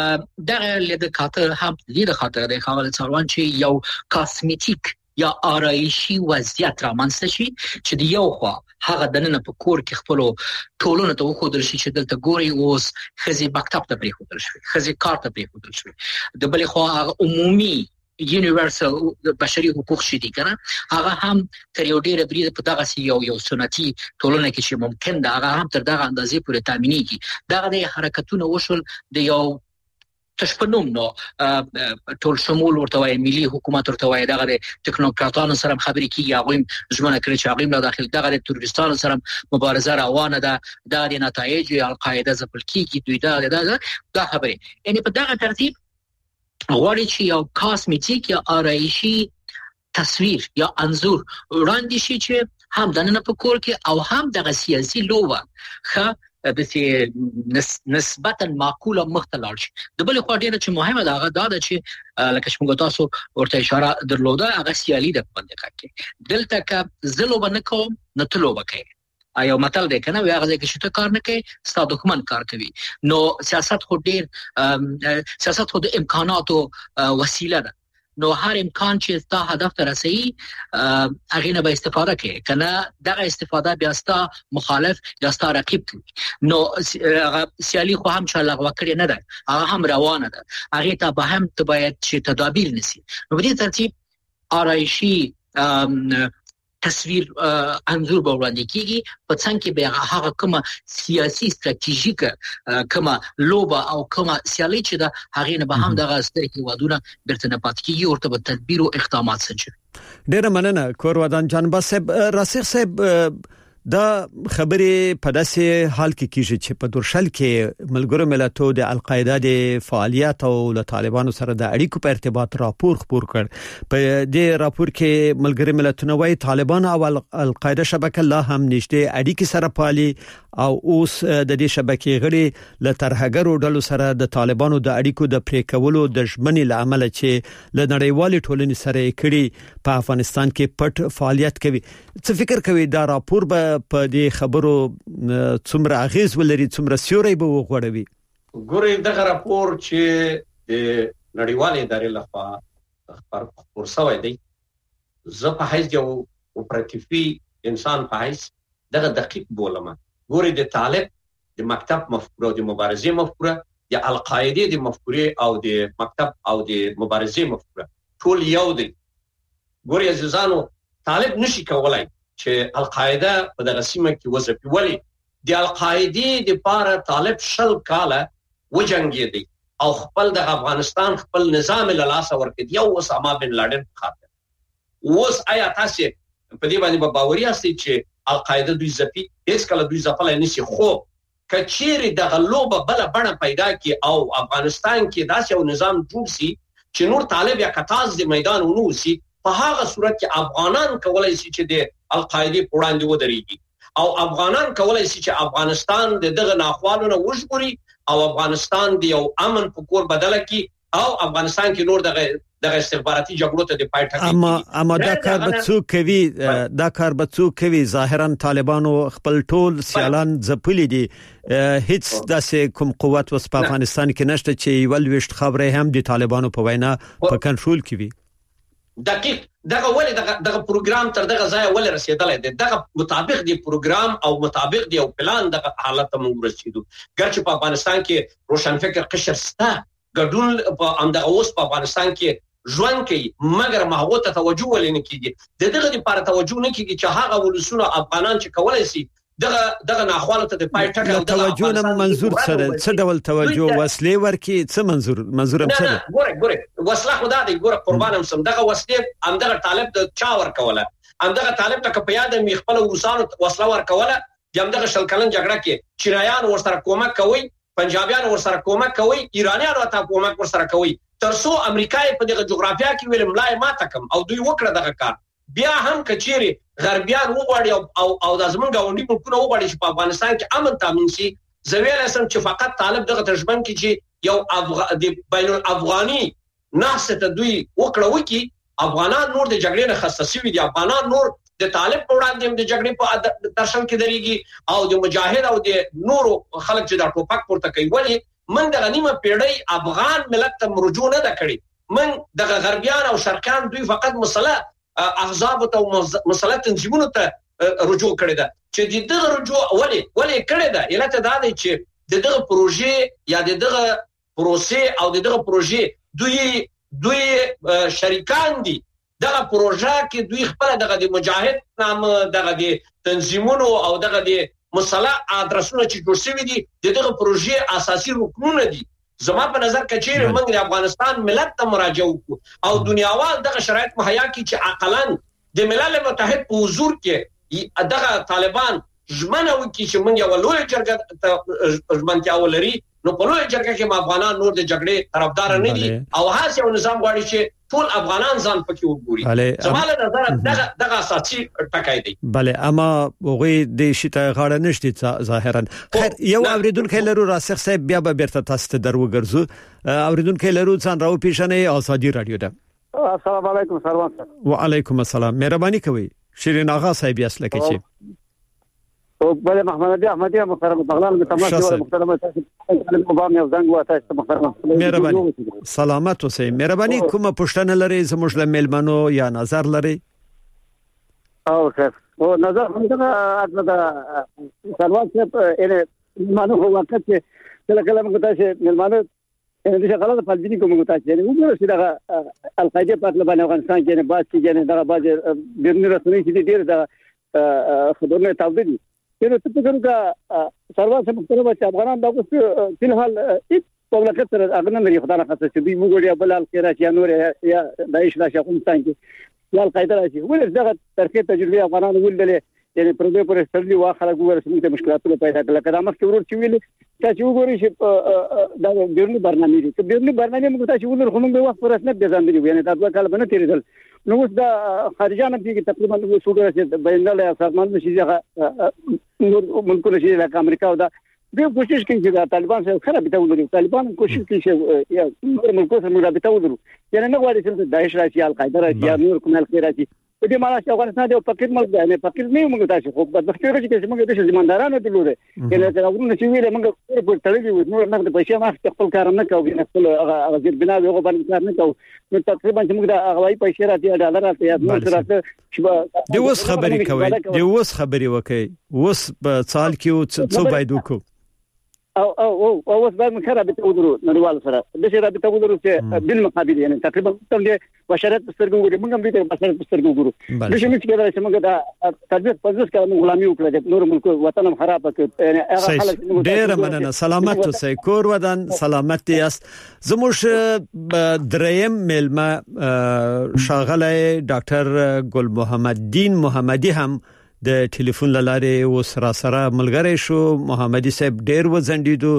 دغه لید خاطر هم لید خاطر د خپل څاروان چې یو کاسمیټیک یا آرایشي وضعیت رامنځته شي چې د یو خوا هغه دنه په کور کې خپل ټولونه ته وخودل شي چې دلته ګوري اوس خزي مکتب ته پری خودل شي، خزي کار ته پری خودل شي، د بل خوا هغه عمومي یونیورسل بشري حقوق شي دي کنه هغه هم تر یو ډیره برید په دغه سی یو یو سنتي ټولونه کې چې ممکن دا هغه هم تر دغه اندازې پورې تامینېږي. دغه د حرکتونو وشول د یو تشپنوم نو ټول شمول ورته وای ملي حکومت ورته وای دغه ټکنوکراتانو سره خبرې کیږي هغه ژمنه کړی چې هغه له داخل دغه تروریستانو سره مبارزه روانه ده د نتایج القاعده ځپل کیږي دوی دا دا دا خبره یعنی په دغه ترتیب غواړي چې یو کاسمیټیک یا آرایشي تصویر یا انزور وړاندې شي چې هم دنه په کور کې او هم دغه سیاسي لوبه ښه د سي نسبتا معقوله مختلف شي د بل خو ډیره چې مهمه ده هغه دا ده چې لکه څنګه تاسو ورته اشاره درلوده هغه سیالي د باندې کوي دلته ک زلو باندې کوم نتلو بکای ایو متل دی کنه وی هغه چې ته کار نه کوي ستاسو دښمن کار کوي نو سیاست خو ډیر سیاست خو د امکاناتو وسیله ده نو هر امکان چې تا هدف ته رسي هغه نه به استفاده کوي کنه دغه استفاده بیا ستا مخالف یا ستا رقیب کوي نو سیالي خو هم چې لغوه کړی نه ده هغه هم روانه ده هغه ته به هم ته باید چې تدابیر نسی نو په دې ترتیب آرایشي تصویر انزور به وړاندې کیږي په څنګه کې به هغه کومه سیاسي ستراتیژیکه کومه لوبه او کومه سیالي چې د هغه نه به هم دغه ستراتیژي ودونه برته نه پات کیږي او ته به تدبیر او اقدامات سنجي ډیر مننه کور ودان جان باسب راسخ صاحب دا خبرې په داسې حال کې کیږي چې په دورشل کې ملګرو ملتونو د القاعده د فعالیت او له طالبانو سره د اړیکو په ارتباط راپور خبر کړ په دې راپور کې ملګرو ملتونو وايي طالبان او القاعده شبکه لا هم نږدې اړیکې سره پالي او اوس د دې شبکې غړي له ترهګرو ډلو سره د طالبانو د اړیکو د پریکولو د ژمنې لامل چې له نړیوال ټولنې سره کړي په افغانستان کې پټ فعالیت کوي څه فکر کوي دا راپور به په دې خبرو څومره اغیز ولري څومره سیوري به وغوړوي ګوري دغه راپور چې د نړیوالې ادارې لخوا خبر شوی دی زه په حیث یو اپراتیفي انسان په حیث دغه دقیق بولم ګوري د طالب د مکتب مفکوره او د مبارزې مفکوره د القاعده د مفکوره او د مکتب او د مبارزې مفکوره ټول یو دي ګوري عزیزانو طالب نشي کولای چې القاعده په دغه سیمه کې وظیفه ولي د القاعده د پاره طالب شل کاله وجنګیدي او خپل د افغانستان خپل نظام له لاس ورکړي یو اسامه بن لادن خاطر اوس آیا تاسو په دې باندې باوري یاستئ چې القاعده دوی ځپي هیڅ کله دوی ځپلای نشي خو کچيري د غلوبه بل بڼه پیدا کی او افغانستان کې داسې یو نظام جوړ سي چې نور طالب یا کتاز د میدان ونوسي په هغه صورت کې افغانان کولای شي چې د القاعده په وړاندې ودرېږي او افغانان کولای شي چې افغانستان د دغه ناخوالونو وژغوري او افغانستان د یو امن په کور بدل کړي او افغانستان کې نور دغه دغه استخباراتي جګړو ته د پای ټکی اما اما دا کار به څوک کوي دا کار به څوک کوي ظاهرا طالبانو خپل ټول سیالان ځپلي دي هیڅ داسې کوم قوت وس په افغانستان کې نشته چې ول وشت خبره هم د طالبانو په وینا په کنټرول کې وي دقیق دغه ولې دغه دغه پروګرام تر دغه ځای ولې رسیدلای دی دغه مطابق دی پروګرام او مطابق دی او پلان دغه حالت ته موږ رسیدو ګرچې په افغانستان کې روشنفکر قشر ستا ګډون په اندغه اوس په افغانستان کې ژوند کوي مګر ماغه ته توجه ولې نه کیږي د دغه لپاره توجه نه کیږي چې هغه ولسونه افغانان چې کولای شي دغه دغه ناخواله ته د پای ټکل توجه نه منظور سره څه ډول توجه وسلې ورکی څه منظور منظور هم څه نه ګوره ګوره وسله خدا دی ګوره قربانم سم دغه وسلې همدغه طالب د چا ور کوله همدغه طالب ته په یاد می خپل روسانو وسله ور کوله همدغه شلکلن جګړه کې چینایان ورسره کومک کوي پنجابیان ورسره کومک کوي ایرانیان ورته کومک ورسره کوي ترڅو امریکای په دغه جغرافیا کې ویل ملای ما تکم او دوی وکړه دغه کار بیا هم کچيري غربيان وغواړي او او د ازمن غونډي ملکونه وغواړي چې په افغانستان کې امن تامین شي زویل اسم چې فقط طالب دغه ترجمن کې چې یو افغان د بین الافغاني ناسته دوی وکړه وکي افغانان نور د جګړې نه خصاصي دي افغانان نور د طالب په وړاندې د جګړې په درشل کې درېږي او د مجاهد او د نورو خلک چې د ټوپک پورته کوي ولی من د غنیمه پیړۍ افغان ملت ته مرجو نه د کړی من د غربیان او شرقیان دوی فقط مسله احزاب او مسله تنظیمونو ته رجوع کړی دا چې دغه رجوع ولی ولی کړی دا علت دا دی چې دغه پروژې یا دغه پروسې او دغه پروژې دوی دوی شریکان دي دغه پروژه کې دوی خپل دغه د مجاهد نام دغه د تنظیمونو او دغه د مسله ادرسونه چې جوړ شوی دي دغه پروژې اساسي رکنونه دي زما په نظر کچېر موږ د افغانستان ملت ته مراجعه وکړو او دنیاوال دغه شرایط مهیا کړي چې عقلاً د ملل متحد په حضور کې دغه طالبان ژمنه وکړي چې موږ یو لوی جرګه ته ژمنتیا ولري نو په لوی جرګه کې ما افغانان نور د جګړې طرفدار نه دي او هڅه یو نظام غواړي چې ټول افغانان ځان پکې وګوري زماله نظر دغه دغه اساسي ټکای دی بله اما وګي د شته غاړه نشته ظاهرا خیر یو اوریدونکو لرو راسخ صاحب بیا به بیرته تاسو ته درو ګرځو اوریدونکو لرو ځان راو پیښنه ازادي رادیو ده السلام علیکم سروان صاحب وعلیکم السلام مهرباني کوي شیرین آغا صاحب یې اسلکه چی او بل محمد علي احمدي محترم بغلان د تماس محترم تاسو مبام یو زنګ و تاسو محترم مهرباني سلامت اوسئ مهرباني کومه پښتنه لري زموږ له میلمنو یا نظر لري او خیر او نظر هم دا اته سروان صاحب یې مانو هو وخت چې کله کله موږ تاسو میلمنو ان دې غلطه فلسفي کوم موږ تاسو یې وګورئ چې دا القاعده په اړه باندې افغانستان کې نه باز کې نه دا باز بیرنی رسمي چې ډیر دا خبرونه تاوده دي یره ته څنګه کا سروان سے محترم چې افغانان دا اوس په الحال هیڅ مملکت سره اغنه لري خدای نه خاصه چې دوی موږ بل الخيرات یا نور یا داعش لا شقومستان کې یا القاعده راشي ولې دغه ترکیه تجربه افغانان ولله یعنی پردې پر استرلی واخره ګور سمته مشکلاتونه پیدا کړل کله مخ ورور چې ویل چې وګوري چې دا بیرنی برنامه دي چې بیرنی برنامه موږ ته چې ولر خو موږ وخت پر اسنه به ځان دی یعنی تاسو کله باندې تیرېدل نو اوس دا خارجانه کې تقریبا نو سوګر چې بینل یا سازمان نشي ځکه نور ملکونه چې لکه امریکا او دا د کوشش کوي چې طالبان سره خراب ته ولري طالبان کوشش کوي چې یا نور ملکونه سره مرابطه ولري یعنی نه غواړي چې داعش راشي القاعده راشي یا نور کوم الخير راشي په دې معنی چې افغانستان یو فقیر ملک دی نه فقیر نه موږ تاسو خو په دغه کې چې موږ د ځمندارانو د لوري یعنی چې راغونو چې ویل موږ په تړلې و نور نه د پیسې ما خپل کار نه کوو نه خپل هغه ځل بنا یو باندې کار نه کوو نو تقریبا چې موږ د هغوی پیسې راځي ډالر راځي یا نور راځي چې د اوس خبرې کوي د اوس خبرې وکي اوس په سال کې څه باید وکړو او او او اوس باید مخربته ودرو نړیوال سره د شي رابطه ودرو چې بالمقابل یعنی تقریبا تم دې بشرت سترګو ګوري موږ هم دې بشرت سترګو ګورو د شي چې کېدای چې موږ دا تدبیر پزوس کړو غلامي وکړه نور ملک وطن خراب کړ یعنی هغه حالت ډیر مننه سلامت اوسئ کور ودان سلامت یاست زموږ دریم ملما شاغله ډاکټر ګل محمد دین محمدي هم د ټلیفون لاره و سره سره ملګری شو محمدي صاحب ډیر وزندیدو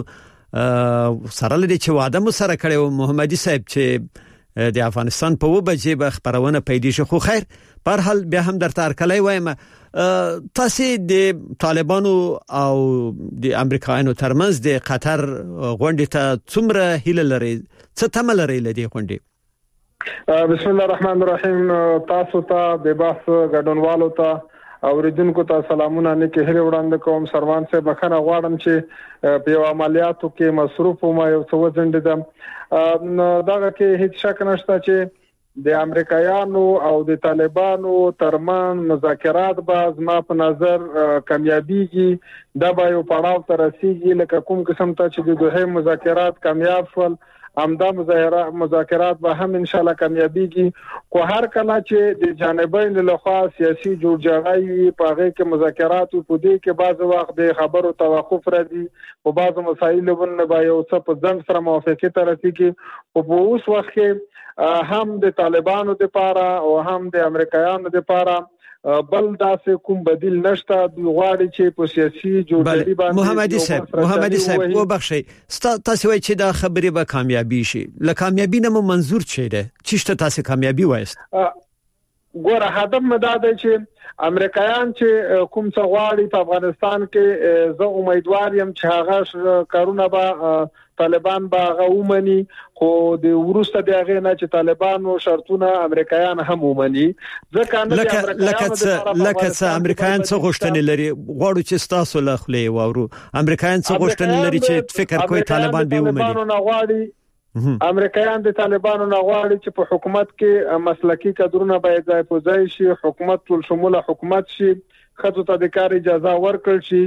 سره لري چې واده مو سره کړو محمدي صاحب چې د افغانستان په وبجې به خبرونه پیدا شي خو خیر په هر حال بیا هم در تارکلای وایم تاسو د طالبانو او د امریکایانو ترمنځ د قطر غونډه ته څومره هیله لري څه تمه لري لدی غونډه بسم الله الرحمن الرحیم تاسو ته د بحث ګډونوالو ته اوریدونکو ته سلامونه نه کې هره وړاندې کوم سروان سے بخنه غواړم چې په عملیاتو کې مصروف ما یو څو ځندم داګه کې هیڅ شک نشته چې د امریکایانو او د طالبانو ترمن مذاکرات باز ما په نظر کامیابیږي دا به یو پړاو تر رسیدي لکه کوم قسم ته چې د دوه مذاکرات کامیاب شول امدا مذاکرات به هم ان شاء الله کامیابیږي خو هر کله چې د جانبین له خوا سیاسي جوړجاړی په هغه کې مذاکرات په دې کې بعض وخت د خبرو توقف راځي او بعض مسایل باندې به یو څه په ځند سره موافقه تر رسیږي او په اوس وخت کې هم د طالبانو لپاره او هم د امریکایانو لپاره بل داسې کوم بدیل نشته د غواړي چې په سیاسي جوړجاړي باندې محمدي صاحب محمدي صاحب وبخشي تاسو وایي چې دا خبرې به کامیابی شي ل کامیابی نه منظور چي ده چې تاسو کامیابی وایست ګوره هدف مدا ده چې امریکایان چې کوم څه غواړي په افغانستان کې زه امیدوار یم چې هغه کارونه به طالبان به غومني خو د ورسته دغه نه چې طالبانو شرطونه امریکایان هم ومني ځکه نه لکه لکه لکه امریکایان څه غوښتنې لري غواړو چې تاسو له خلې وورو امریکایان څه غوښتنې لري چې فکر کوي طالبان به ومني امریکایان د طالبانو نه غواړي چې په حکومت کې مسلکی کادرونه باید ځای په ځای شي حکومت ټول شموله حکومت شي خاطر ته د کار اجازه ورکړل شي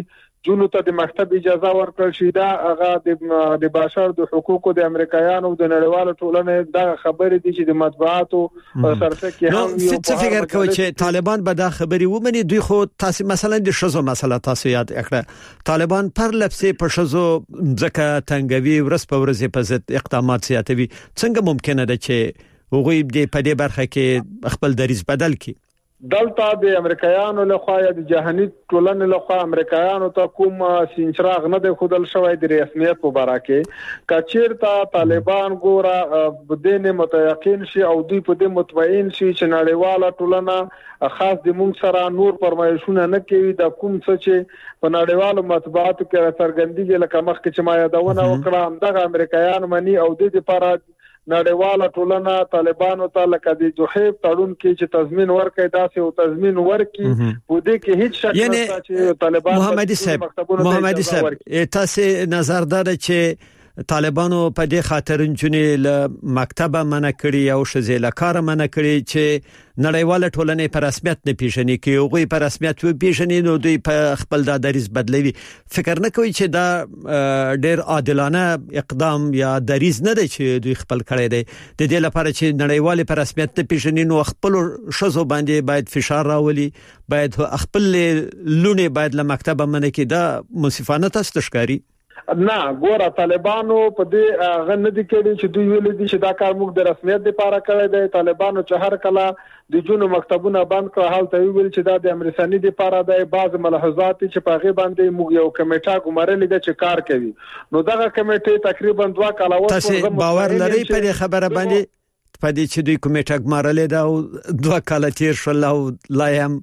جونو ته د مکتب اجازه ورکړل شي دا هغه د بشر د حقوقو د امریکایانو د نړیوالو ټولنې دا خبرې دي چې د مطبوعاتو سرته کې هم یو څه فکر کوي چې طالبان به دا خبرې ومني دوی خو تاسو مثلا د شزو مسله تاسو یاد کړه طالبان پر لپسې په شزو ځکه تنګوي ورس په ورځ په ضد اقدامات زیاتوي څنګه ممکنه ده چې هغوی د په دې برخه کې خپل دریز بدل کړي دلته د امریکایانو له خوا یا د جهاني ټولنې له خوا امریکایانو ته کوم سینچراغ نه د خودل شوی د رسمیت په باره کې کچیرته طالبان ګوره بدین متيقن شي او دوی په دې مطمئن شي چې نړیواله ټولنه خاص د مونږ سره نور پرمایشونه نه کوي د کوم څه چې په نړیوالو مطبوعاتو کې څرګندېږي لکه مخکې چې ما یادونه وکړه همدغه امریکایان مني او د دې لپاره نړیواله ټولنه طالبانو ته لکه د جوهیب تړون کې چې تضمین ورکړي داسې او تضمین ورکړي په دې کې هیڅ شک نشته چې طالبان محمدي صاحب محمدي صاحب تاسو نظر دار چې طالبانو په دې خاطر چې له مکتبه منع کړی او شزیله کار منع کړی چې نړیواله ټولنه په رسمیت نه پیژني کې او غوي په رسمیت و پیژني نو دوی په خپل د دریز بدلوي فکر نه کوي چې دا ډېر عادلانه اقدام یا دریز نه دی چې دوی خپل کړی دی د دې لپاره چې نړیواله په رسمیت نه پیژني نو خپل شزو باندې باید فشار راولي باید خپل لونه باید له مکتبه منع کې دا منصفانه تاسو تشکاري نه ګوره طالبانو په دې غن دي کړي چې دوی ویل دي چې دا کار موږ د رسمیت لپاره کړی دی طالبانو چې هر کله د جنو مکتبونه بند کړ حال ته ویل چې دا د امریکایي لپاره د بعض ملاحظات چې په غي باندې موږ یو کمیټه ګمارلې ده چې کار کوي نو دغه کمیټه تقریبا دوه کاله وخت تاسو باور لرئ په خبره باندې په دې چې دوی کمیټه ګمارلې ده او دوه کاله تیر شول او لا هم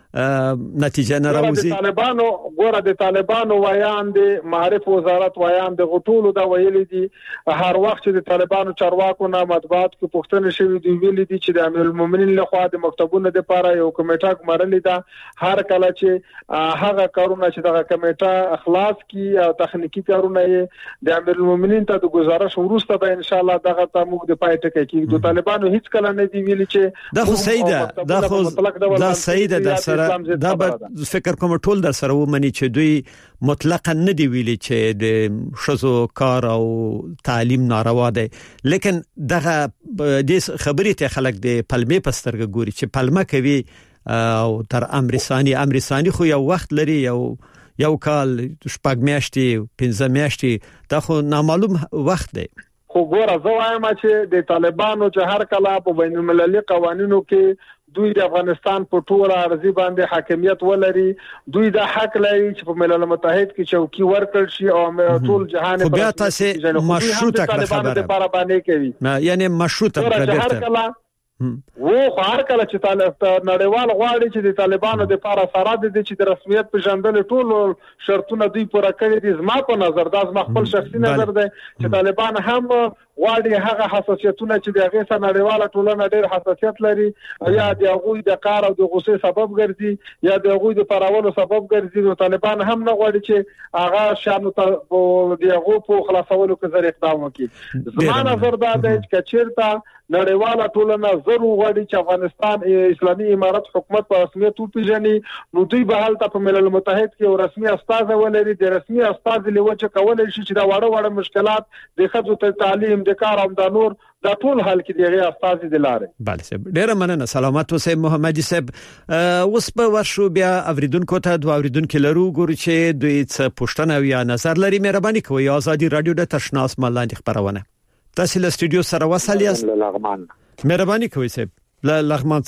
نتیجه نه راوځي طالبانو ګوره د طالبانو ویان د معرف وزارت ویان د غټولو دا ویلي دي هر وخت چې د طالبانو چارواکو نه مطبوعات کې پوښتنه شوې دي ویلي دي چې د امیر المؤمنین له خوا د مکتبونو لپاره یو کمیټه ګمارلې ده هر کله چې هغه کارونه چې دغه کمیټه اخلاص کی او تخنیکی کارونه د امیر المؤمنین ته د گزارش وروسته به ان شاء الله دغه ته موږ د پای ټکی کې د طالبانو هیڅ کله نه دی ویلي چې دا خو سیده دا خو دا سیده د سره دا به فکر کوم ټول در سره ومني چې دوی مطلقاً نه دی ویلي چې د شزو کار او تعلیم ناروا دی لیکن دغه د خبرې ته خلک د پلمې پسترګ ګوري چې پلمه کوي او تر امرسانی امرسانی خو یو وخت لري یو یو کال شپږ میاشتې پنځه میاشتې دا خو نامعلوم وخت دی خو ګوره زه وایم چې د طالبانو چې هر کله په بین المللي قوانینو کې دوی د افغانستان په ټول ارضي باندې حاکمیت ولري دوی د حق لري چې په ملل متحد کې چوکي ورکړ شي او ټول جهان په بیا تاسو مشروطه خبره کوي یعنی مشروطه خبره و خو هر کله چې طالب نړیوال غواړي چې د طالبانو د لپاره سره دي چې د رسمیت په ژوندل ټول شرطونه دوی پوره کړی دي زما په نظر دا زما خپل شخصي نظر دی چې طالبان هم غواړي هغه حساسیتونه چې د هغه سره نړیواله ټولنه ډېر حساسیت لري یا د هغه د کار او د غوسې سبب ګرځي یا د هغه د پرولو سبب ګرځي نو طالبان هم نه غواړي چې هغه شانو ته د هغه په خلاصولو کې زر اقدام وکړي زما نظر دا دی چې چیرته نړیواله ټولنه ضروري غواړي چې افغانستان اسلامي امارت حکومت په رسمیت وپیژني نو دوی به حالت په ملل متحد کې او رسمي استاد ولري د رسمي استاد لوچ کولای شي چې دا وړه وړه مشکلات د خځو ته تعلیم د کار او د نور دا ټول حل کې دیغه استاد دي لاره bale صاحب ډیره مننه سلامات اوسئ محمدي صاحب اوس په ورشو بیا اوریدونکو ته دوه اوریدونکو لرو ګورو چې دوی څه پوښتنه یا نظر لري مهرباني کوئ ازادي رادیو د تشنا اسمان لاندې خبرونه تاسو له استودیو سره وصل یاست لغمان مهرباني کوئ صاحب ل لغمان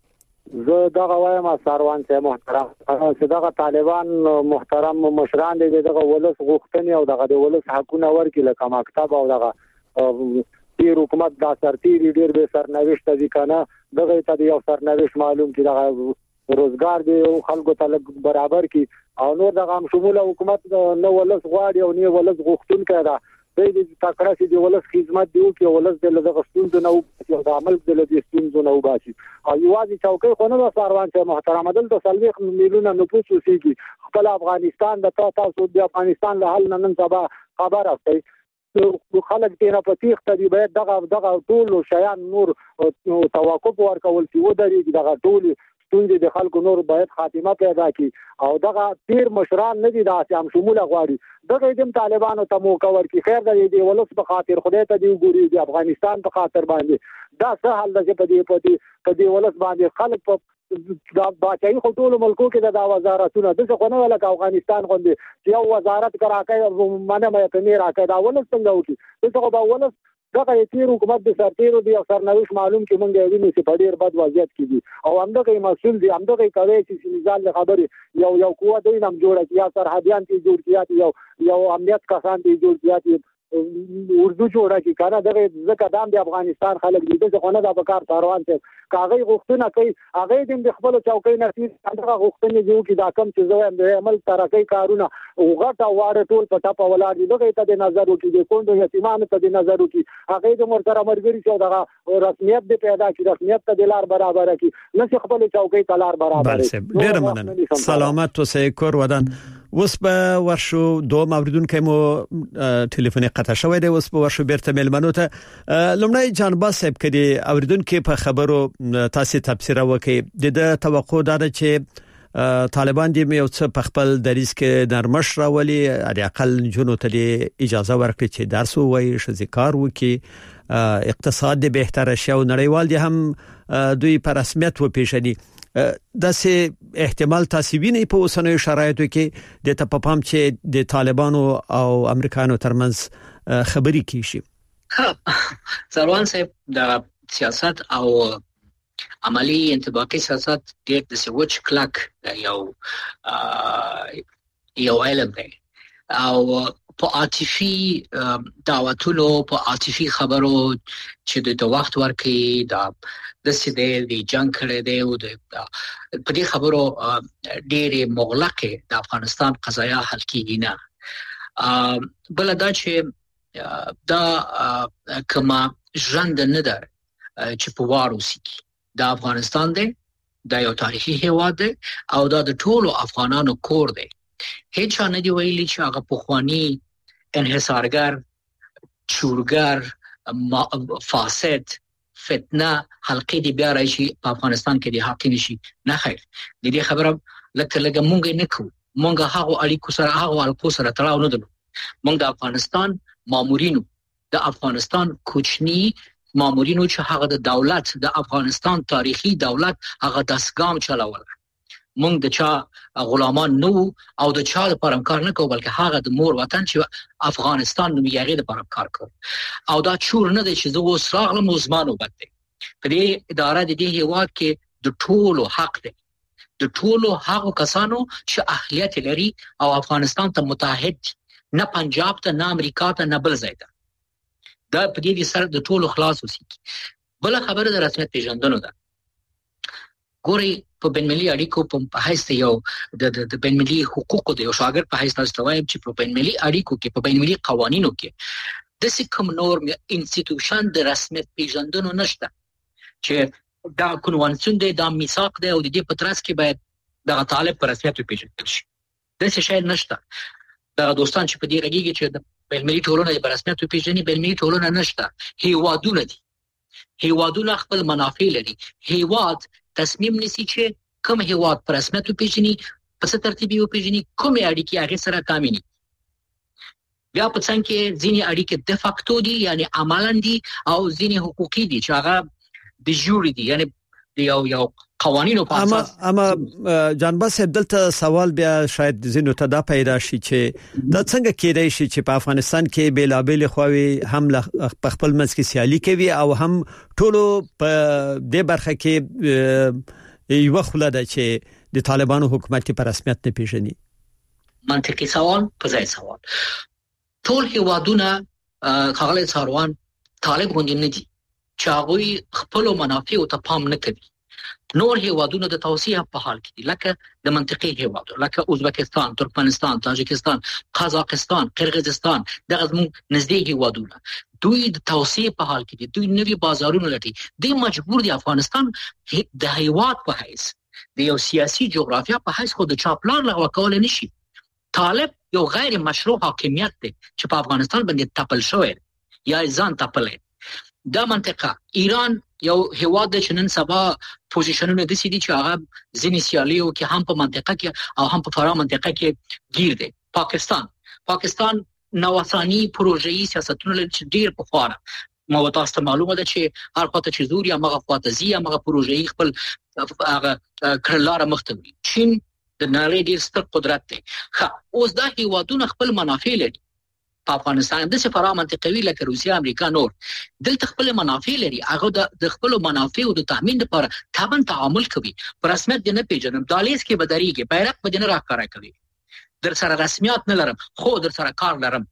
څخه زه دغه وایم سروان ته محترم چې دغه طالبان محترم مشران دي دغه ولس غوښتنې او دغه د ولس حقونه ورکړي لکه مکتب او دغه پیر حکومت دا سرتیری ډیر به سرنوشت دي کنه دغه ته یو سرنوشت معلوم چې دغه روزګار دی او خلکو ته برابر کی او نور دغه شموله حکومت نو ولس غواړي او نه ولس غوښتون کړه دې تکړه چې د ولس خدمت دی او کې ولس د لږه ستونزې نه او د عمل د لږه ستونزې نه وباسي او یوازې چوکۍ خو نه سروان ته محترم عدل د سلويخ میلیونه نفوس اوسېږي خپل افغانستان د تاسو د افغانستان له حل نن سبا خبر اخلي خلک دې نه پتیخ ته دی باید دغه دغه ټول شیان نور توقف ورکول چې و درې دغه ټول ستونزې د خلکو نور باید خاتمه پیدا کړي او دغه تیر مشران نه دي داسې هم شموله غواړي دغه د طالبانو ته موقع ورکړي خیر د دې ولس په خاطر خدای ته دی ګوري د افغانستان په خاطر باندې دا څه حل ده چې په دې په دې په دې ولس باندې خلک په دا باچای خو ټول ملکو کې د وزارتونو د څه نه ولکه افغانستان غوندي چې یو وزارت کراکې منه مې ته نه راکې دا ولس څنګه وکړي دغه به ولس دغه تیر حکومت د سرتیرو دی او سرنوشت معلوم کې مونږ ویني چې په ډیر بد وضعیت کې دي او همدغه مسول دي همدغه کوي چې نزال خبرې یو یو قوت دی نم جوړه کیا سرحديان ته جوړ کیا یو یو امنیت کسان ته جوړ کیا اردو جوړه کی کنه دغه ځکه دام د افغانستان خلک دي چې خونه د بکار کاروان ته کاغذ غوښتنه کوي هغه د خپل چوکۍ نصیب هغه غوښتنه دیو کی دا کم چې زو هم عمل ترقی کارونه او غټه واړه ټول پټه په ولاړ دي دغه ته د نظر وکړي د کوندو یتیمان ته د نظر وکړي هغه د مرتر مرګري چې دغه رسمیت د پیدا کی رسمیت ته د لار برابر کی نه خپل چوکۍ تلار برابر ډیر مننه سلامت اوسئ کور ودان اوس به ورشو دوه اوریدونکو مو ټلیفوني قطع شوی دی اوس به ورشو بیرته ملمنو ته لمړی جانباز صاحب کړي اوریدونکو په خبرو تاسو تفسیر وکړي د توقع دا چې طالبان دې یو څه په خپل دریس کې نرمش راولي علي اقل جنو ته اجازه ورکړي چې درس ووایي شذکار وکړي اقتصاد دې بهتر شي او نړیوال دې هم دوی پر رسمیت و پیژني دا سه احتمال تاسیبینه په اوسنوي شرایطو کې د تپپام چې د طالبانو او امریکانو ترمنځ خبري کیشي سروان صاحب د سیاست او عملی انطباقي سیاست ډېر د سوچ کلک یو یو علم دی او په عاطفي دعوتونو په عاطفي خبرو چې د وخت ورکې دا د سیدې د جنگ کړي دی او د په دې خبرو ډېرې مغلقه د افغانستان قضایا حل کیږي نه بل دا چې دا کما ژوند نه ده چې په وارو سکی د افغانستان دی دا یو تاریخي هیواد دی او دا د ټولو افغانانو کور دی هیڅ نه دی ویلي چې هغه پخوانی انحصارګر چورګر فاسد فتنه حلقې دی بیا راشي په افغانستان کې دی حاکم شي نه خیر د دې خبره لکه لکه مونږ نه کوو مونږ هغه اړیکو سره هغه اړیکو سره تړاو نه درلود مونږ د افغانستان مامورینو د افغانستان کوچنی مامورینو چې هغه د دولت د افغانستان تاریخي دولت هغه دسګام چلاول مونږ د چا غلامان نو او د چا لپاره کار نه کوو بلکې هغه د مور وطن چې افغانستان نو یې لپاره کار کوي او دا چور نه دی چې زه اوس راغلم مزمانو بده په دې اداره د دې هیواد کې د ټولو حق دی د ټولو هغه کسانو چې اهلیت لري او افغانستان ته متحد نه پنجاب ته نه امریکا ته نه بل ځای ته دا په دې سره د ټولو خلاص وسی بل خبره د رسمیت پیژندنه ده ګوري په بین‌المللي اړیکو په حیث یو د د بین‌المللي حقوقو د یو شاګرد په حیث تاسو وایم چې په بین‌المللي اړیکو کې په بین‌المللي قوانینو کې د سکم نورم انسټیټیوشن د رسمیت پیژندنه نشته چې دا کنوانسیون دی دا میثاق دی او د دې په ترڅ کې باید د طالب پر رسمیت پیژندل شي د څه شی نشته دا دوستان چې په دې رګیږي چې د بین‌المللي ټولنې پر رسمیت پیژني بین‌المللي ټولنه نشته هیوادونه دي هیوادونه خپل منافع لري هیواد تصمیم نیسي چې کوم هیواد پر رسمیت پیژني په څه ترتیب یو پیژني کوم اړیکې هغه سره کامینی بیا په څنګه کې ځینې اړیکې د فاکتو دي یعنی عملاً دي او ځینې حقوقي دي چې هغه د جوري دي یعنی یو یو قوانینو په اساس اما اما جانباز صاحب دلته سوال بیا شاید زینو ته دا پیدا شي چې دا څنګه کېدای شي چې په افغانستان کې بیلابل خوي هم په خپل منځ کې سیالي کوي او هم ټولو په دې برخه کې یو خلک چې د طالبانو حکومت په رسمیت نه پیژني منطقي سوال په ځای سوال ټول هیوادونه خغله څاروان طالب غونډې نه دي چې هغه خپل منافع او ته پام نه کوي نور هیوادونه د توسعه په حال کې دي لکه د منطقي هیوادو لکه ازبکستان، ترکمنستان، تاجکستان، قزاقستان، قرغیزستان دغه زموږ نږدې هیوادونه دوی د توسعه په حال کې دي دوی نوي بازارونه لټي دوی مجبور دي افغانستان د هیواد په حیث د یو سیاسي جغرافیا په حیث خود چا پلان لغوه کول نشي طالب یو غیر مشروع حاکمیت دی چې په افغانستان باندې تپل شوی یا ځان تپل دا منطقه ایران یو هیواد چې نن سبا پوزیشنونه د سې دي چې هغه ځینې سیالیو کې هم په منطقه کې او هم په فرا منطقه کې گیر دي. پاکستان پاکستان نوسانی پروژې سیاستونه لري چې ډیر په خاره ما تاسو ته معلومه ده چې هر خواته چې زور یا مغه خواته زی یا مغه پروژې خپل هغه کړلاره مختوي. چین د نړۍ ډیر ستر قدرت دی. ښه اوس دا هیوادونه خپل منافع لري. په افغانستان د سفرا منطقوي لکه روسیا امریکا نور دلته خپل منافع لري. هغه د خپل منافع او د تامین لپاره تابن تعامل کوي. پر رسمیت نه پیژنم دالیس کې بدريږي بیرق بدنه راکاره کوي. در سره رسمیت نه لرم خو در سره کار لرم.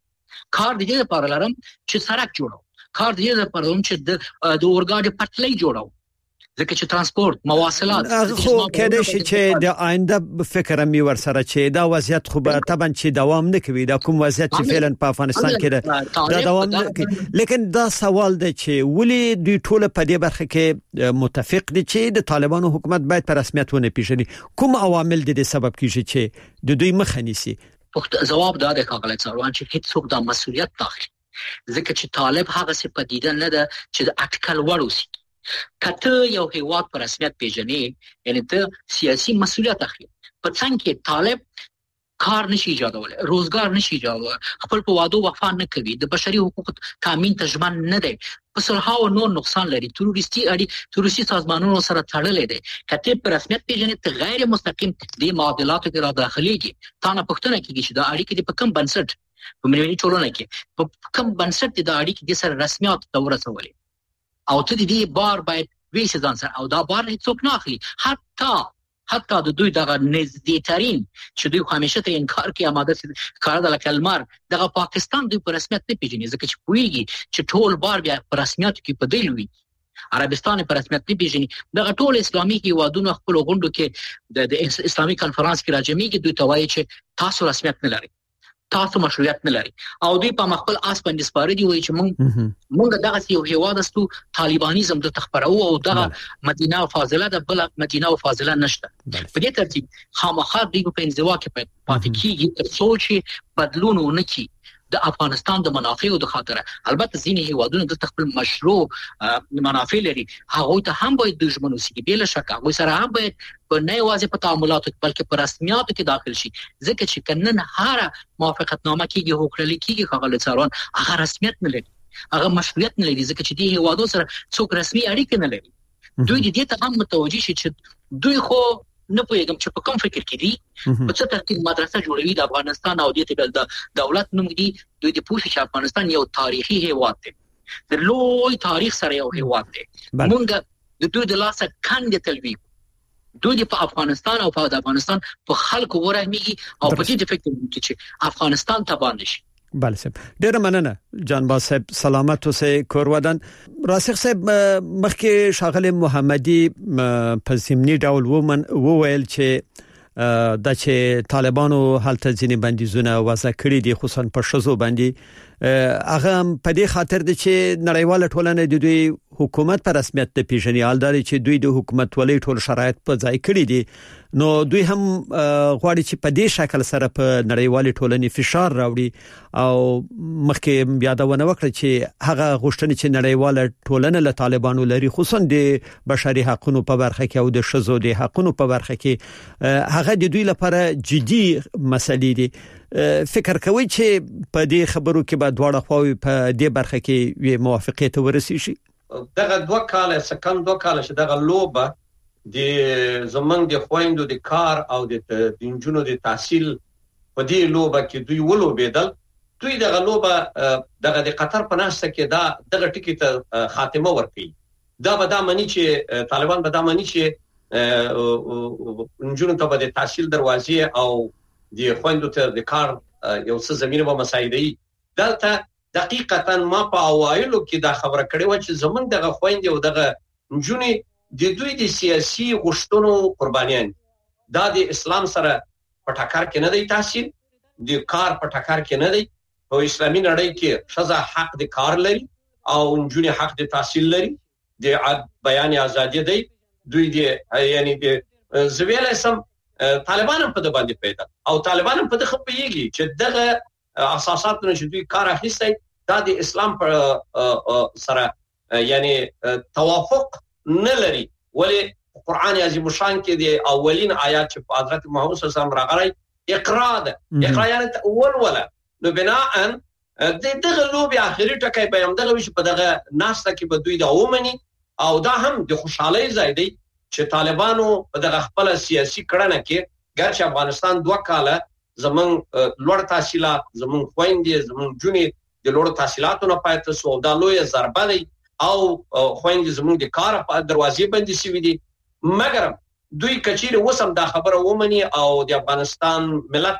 کار د دې لپاره لرم چې سړک جوړو. کار د دې لپاره لرم چې د د اورګاډي پټلۍ جوړو. ځکه چې ترانسپورت مواصلات خو کېدای شي چې د آینده فکر مې ور سره چې دا وضعیت خو به طبعا چې دوام نه کوي. دا کوم وضعیت چې فعلا په افغانستان کې دا دوام نه کوي. لیکن دا سوال دی چې ولی دوی ټول په دې برخه کې متفق دي چې د طالبانو حکومت باید په رسمیت ونه پیژني. کوم عوامل دي سبب کیږي چې د دوی مخه نیسي؟ جواب دا دی کاغله څاروان چې هیڅ څوک د مسولیت تاخلي. ځکه چې طالب هغه څه پدیده نه ده چې د اټکل وړوسی. کته یو هیواد پر رسمیت پیژنې یعنی ته سیاسي مسولیت اخلي. په څنګه کې طالب کار نشي ایجادول، روزګار نشي ایجادول، خپل په وادو وفا نه کوي، د بشري حقوقو تامین تضمین نه دی، په صلحاو نور نقصان لري، تروریستي اړي تروریستي سازمانونو سره تړلې دي. کته پر رسمیت پیژنې ته غیر مستقیم د معادلاتو کې را داخليږي. تا نه پښتنه کېږي چې دا اړیکې په کم بنسټ په ملي ټولنه کې په کم بنسټ د اړیکې د سره رسمیت تورسولې او ته دې بار باید ویسه ځان سره او دا بار هیڅوک نه اخلي. حتی حتی د دوی دغه نږدې ترين چې دوی همیشه ته انکار کوي آماده کار د کلمار دغه پاکستان دوی په رسمیت نه پیژني ځکه چې پوېږي چې ټول بار بیا په رسمیت کې په دی لوي. عربستان په رسمیت نه پیژني. دغه ټول اسلامي هیوادونو خپل غونډو کې د اسلامي کانفرنس کې راجمېږي دوی توایي چې تاسو رسمیت نه لري، تاسو مشروعیت نه لري او دوی په مخبل آس باندې سپاره دي وایي چې مونږ مونږ دغه یو هیواد استو طالبانیزم د تخبرو او دغه مدینه او فاضله د بل مدینه او فاضله نشته. په دې ترتیب خامخا دوی په انزوا کې پاتې کیږي تر څو چې بدلون ونه کی د افغانستان د منافعو د خاطر. البته ځینې هیوادونه د خپل مشروع منافع لري، هغه ته هم باید دښمن اوسي بل شک، هغه سره هم باید په نه واځي په تعاملاتو بلکې په رسمیاتو کې داخل شي. ځکه چې کنن هر موافقتنامه کېږي هوکړه کېږي خغل څارون هغه رسمیت نه لري، هغه مشروعیت نه لري ځکه چې د هیوادو سره څوک رسمي اړیکې نه لري. دوی دې ته هم متوجي شي چې دوی خو نه پوهیږم چې په کوم فکر کې دي په څه ترتیب مدرسه جوړوي د افغانستان او دې ته د دولت نوم دي. دوی د پوښتنه چې افغانستان یو تاریخي هیواد دی، د لوی تاریخ سره یو هیواد دی. مونږ د دوی د لاسه کاندې تلوي دوی په افغانستان او په افغانستان په خلکو ورهمېږي او په دې فکر کې چې افغانستان تباه نشي. بله صاحب ډیره مننه جانباز صاحب، سلامت اوسئ کور ودان. راسخ صاحب مخکې شاغل محمدي په ضمني ډول ومن وویل چې د چې طالبانو حالت ځینې بندیزونه وضع کړی دي خصوصا په شزو باندې. هغه په دې خاطر د چې نړیواله ټولنه د دوی حکومت په رسمیت ته پیژني، حالدار چې دوی د حکومت ولې ټول شرایط په ځای کړی دي. نو دوی هم غواړي چې په دې شکل سره په نړیواله ټولنې فشار راوړي او مخکې یادونه وکړي چې هغه غوښتنې چې نړیواله ټولنه له طالبانو لري خصوصا د بشري حقوقو په برخه کې او د شذو د حقوقو په برخه کې هغه د دوی لپاره جدي مسلې دي. فکر کوي چې په دې خبرو کې به دواړه خواوې په دې برخه کې یو موافقت ورسیږي؟ دغه دوه کاله سکم دوه کاله چې دغه لوبه د زمنګ د خويندو د کار او د دینجونو د تحصیل په دې لوبه کې دوی ولوبېدل. دوی دغه لوبه دغه د قطر په ناشته کې دا دغه ټکی ته خاتمه ورکړي. دا به دا معنی چې طالبان به دا معنی چې دینجونو ته به د تحصیل دروازې او د خويندو ته د کار یو څه زمينه به مساعدهي. دلته دقیقاً ما په اوایلو کې دا خبره کړې و چې زمونږ دغه خويندې او دغه نجونې د دوی د سیاسي غوښتنو قربانيان دا د اسلام سره په ټکر کې نه دی، تحصیل د کار په ټکر کې نه دی. په اسلامي نړۍ کې شذا حق د کار لري او نجونې حق د تحصیل لري، د بیان ازادي دی. دوی د یعنی د زویل سم طالبان په د باندې پیدا او طالبان په د خپېږي چې دغه اساسات نه چې دوی کار اخیستي دا د اسلام پر سره یعنی توافق نه لري. ولی قرآن عظیم شان کې د اولین آیات چې حضرت محمد صلی الله علیه وسلم راغلی اقرا ده، اقرا یعنی ولوله. نو بناء د دغه لوبي اخري ټکی به هم دغه وش په دغه ناسته کې به دوی دا ومني او دا هم د خوشحالي ځای دی چې طالبانو په دغه خپل سیاسي کړنه کې ګرچې افغانستان دوه کاله زمون لوړ تحصیلات، زمون خويندې، زمون جونې د لوړ تحصیلاتو نه پاتې سو، دا لوی ضربه دی او خويندې زمون د کار په دروازې باندې سوي دي. مګر دوی کچیر وسم دا خبره ومني او د افغانستان ملت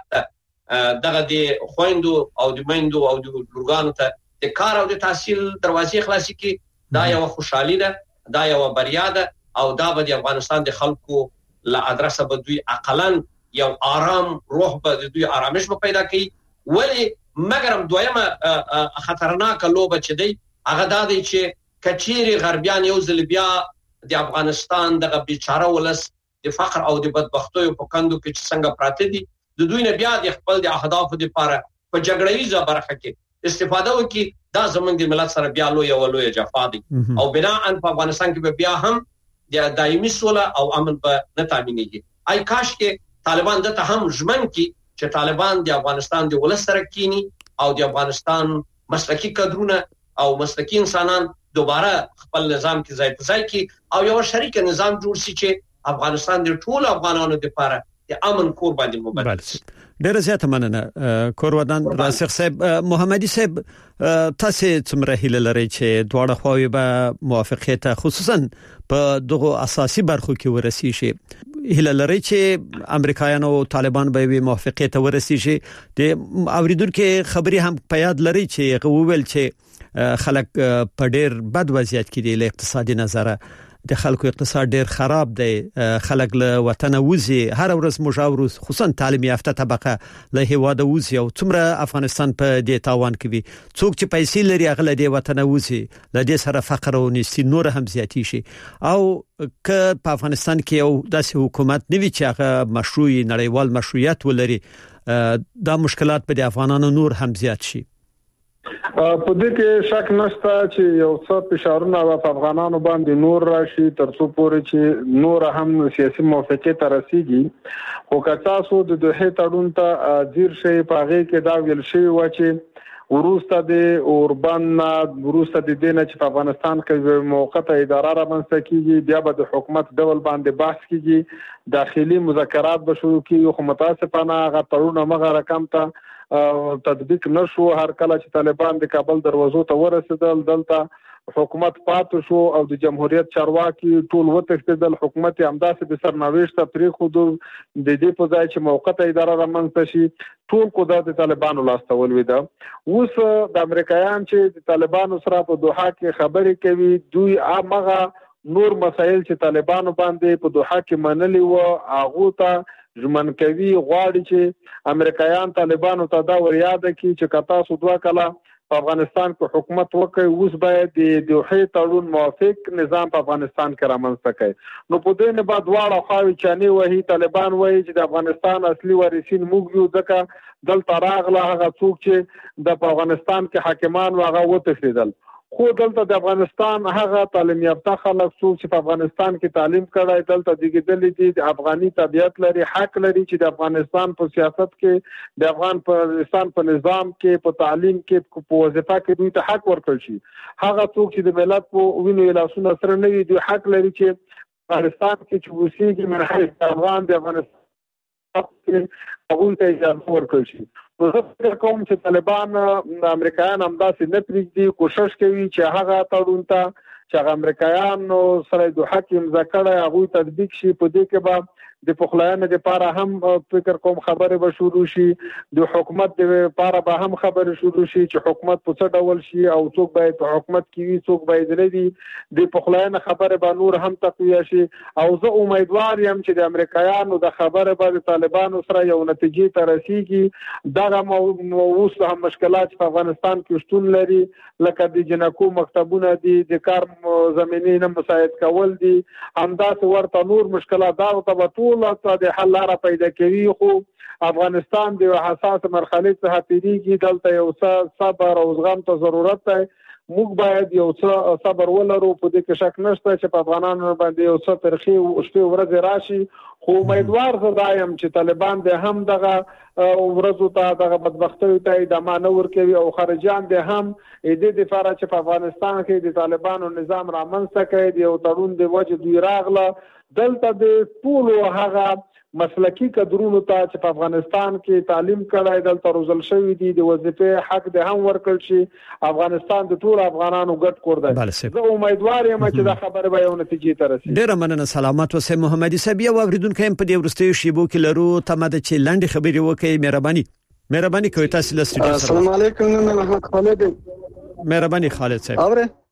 دغه د خويندو او د میندو او د لورګانو ته د کار او د تحصیل دروازې خلاصي کی، دا یو خوشحالي ده، دا یو بریا ده او دا به د افغانستان د خلکو لا ادرسه به دوی عقلن یو آرام روح به دوی آرامش به پیدا کوي. ولی مګرم دویمه خطرناک لوبه چې دی هغه دا دی چې کچيري غربيان یو ځل بیا د افغانستان دغه بیچاره ولس د فقر او د بدبختیو په کندو کې چې څنګه پراته دي د دوی نه بیا د خپل د اهدافو لپاره په جګړه‌ایزه برخه کې استفاده وکړي، دا زمونږ د ملت سره بیا لوی او لوی جفا دي او بنا ان په افغانستان کې بیا هم د دایمي سوله او امن په نه تامینېږي. آی کاش کې طالبان دته هم ژمن کی چې طالبان د افغانستان د ولس سره کینی او د افغانستان مسلکی کادرونه او مسلکی انسانان دوباره خپل نظام کې ځای په ځای کې او یو شریک نظام جوړ شي چې افغانستان د ټول افغانانو لپاره د امن کور باندې مبادله شي. ډیره زیاته مننه کورودان راسخ صاحب. محمدي صاحب تاسو څومره هیله لرئ چې دواړه خواوې به موافقت خصوصا په دغه اساسي برخو کې ورسي شي؟ هیله لرئ چې امریکایانو او طالبان به وي موافقت ورسي شي؟ د اوریدونکو خبري هم په یاد لرئ چې غوول چې خلک په ډیر بد وضعیت کې دي له اقتصادي نظره، د خلکو اقتصاد ډیر خراب دی، خلک له وطن وځي، هر ورځ مجاور خصوصا تعلیم یافته طبقه له هواده وځي او څومره افغانستان په دې تاوان کې وي. څوک چې پیسې لري هغه له دې وطن وځي، له دې سره فقر او نيستي نور هم زیاتی شي. او که په افغانستان کې یو داسې حکومت نوي چې هغه مشروعي نړیوال مشروعیت ولري، دا مشکلات په افغانانو نور هم زیات شي. په دې کې شک نشته چې یو څه فشارونه په افغانانو باندې نور راشي ترڅو پورې چې نور هم سیاسي موافقت رسیږي. خو که تاسو د دوه تړون ته ځیر شي پاغه کې دا ویل شي و چې ورسته د اوربان ورسته د دینه چې په افغانستان کې موقته اداره را منځته کیږي، بیا به د حکومت ډول باندې بحث کیږي، داخلي مذاکرات به شروع کیږي. خو متاسفانه هغه تړون مغه رقم ته تطبیق نشو. هر کله چې طالبان د کابل دروازو ته ورسېدل دلته حکومت پاتې شو او د جمهوریت چارواکي ټول وتښتېدل. حکومت همداسې به سرنوشت پرېښود د دې په ځای چې موقته اداره رامنځته شي، ټول قدرت د طالبانو لاس ته ولوېده. اوس د امریکایان چې د طالبانو سره په دوحه کې خبرې کوي، دوی هغه نور مسایل چې طالبانو باندې په دوحه کې منلي و هغه ته ژمن کوي، غواړي چې امریکایان طالبانو ته دا وریاده کوي چې کتا سو دوه کله په افغانستان کې حکومت وکړي، اوس باید د دوحه تړون موافق نظام په افغانستان کې رامنځته کړي. نو په دې نه بعد واړه خاوي چاني وਹੀ طالبان وایي چې د افغانستان اصلي وارثین موږ یو، ځکه دلته راغله هغه څوک چې د افغانستان کې حاکمان واغه وتښتیدل. خو دلته د افغانستان هغه تعلیم یافته خلک څوک چې په افغانستان کې تعلیم کړای دلته دیګدلې دي، د افغاني طبيعت لري، حق لري چې د افغانستان په سیاست کې، د افغانستان په نظام کې، په تعلیم کې، په وظیفه کې دوی ته حق ورکړل شي. هغه څوک چې د ملت په وینو لاسونه سره نه وي، دوی حق لري چې افغانستان کې چې وسیږي من حیث افغان د افغانستان قبول ته اجازه ورکړل شي. نو زه فکر کوم چې طالبان امریکایان همداسې نه پرېږدي، کوشش کوي چې هغه تړون ته چې هغه امریکایان سره د حق امضا کړی هغوی تطبیق شي. په دې کې به د پخلاینې لپاره هم فکر کوم خبرې به شروع شي، د حکومت لپاره به هم خبرې شروع شي چې حکومت په څه ډول شي او څوک باید په حکومت کې وي، څوک باید نه وي. د پخلاینې خبرې به نور هم تقویه شي او زه امیدوار یم چې د امریکایانو د خبرې به د طالبانو سره یو نتیجې ته رسیږي. دغه اوس هم مشکلات په افغانستان کې شتون لري، لکه د جنکو مکتبونه دي، د کار زمینې نه مساعد کول دي، همداسې ورته نور مشکلات دا ته ټول د حل لاره پیدا کوي. خو افغانستان د حساس مرحله څخه تیریږي، دلته یو څه صبر او زغم ته ضرورت دی. موږ باید یو څه صبر ولرو. په دې کې شک نشته چې په افغانانو باندې یو څه ترخی او شپې ورځې راشي، خو امیدوار زدایم چې طالبان د هم دغه ورځو ته دغه بدبختۍ ته ادامه ورکوي او خارجيان د هم د دفاع چې په افغانستان کې د طالبانو نظام رامنځته کړي دی او تړون د وجه دوی راغله دلته د ټول هغه مسلکی کډرونو ته چې په افغانستان کې تعلیم کړای دلته روزل شوی دي د وظیفه حق د هم ورکړل شي. افغانستان د ټول افغانانو ګډ کور دی. زه امیدوار یم چې دا خبره به یو نتیجې ته رسیږي. ډیر مننه. سلامات اوسئ محمدي صاحب. یو اوریدونکو هم په دې ورستیو شیبو کې لرو تمه ده چې لاندې خبرې وکړي. مهرباني مهرباني کوي تاسو له سټوډیو سره. السلام علیکم. محمد خالد. مهرباني خالد صاحب. اوره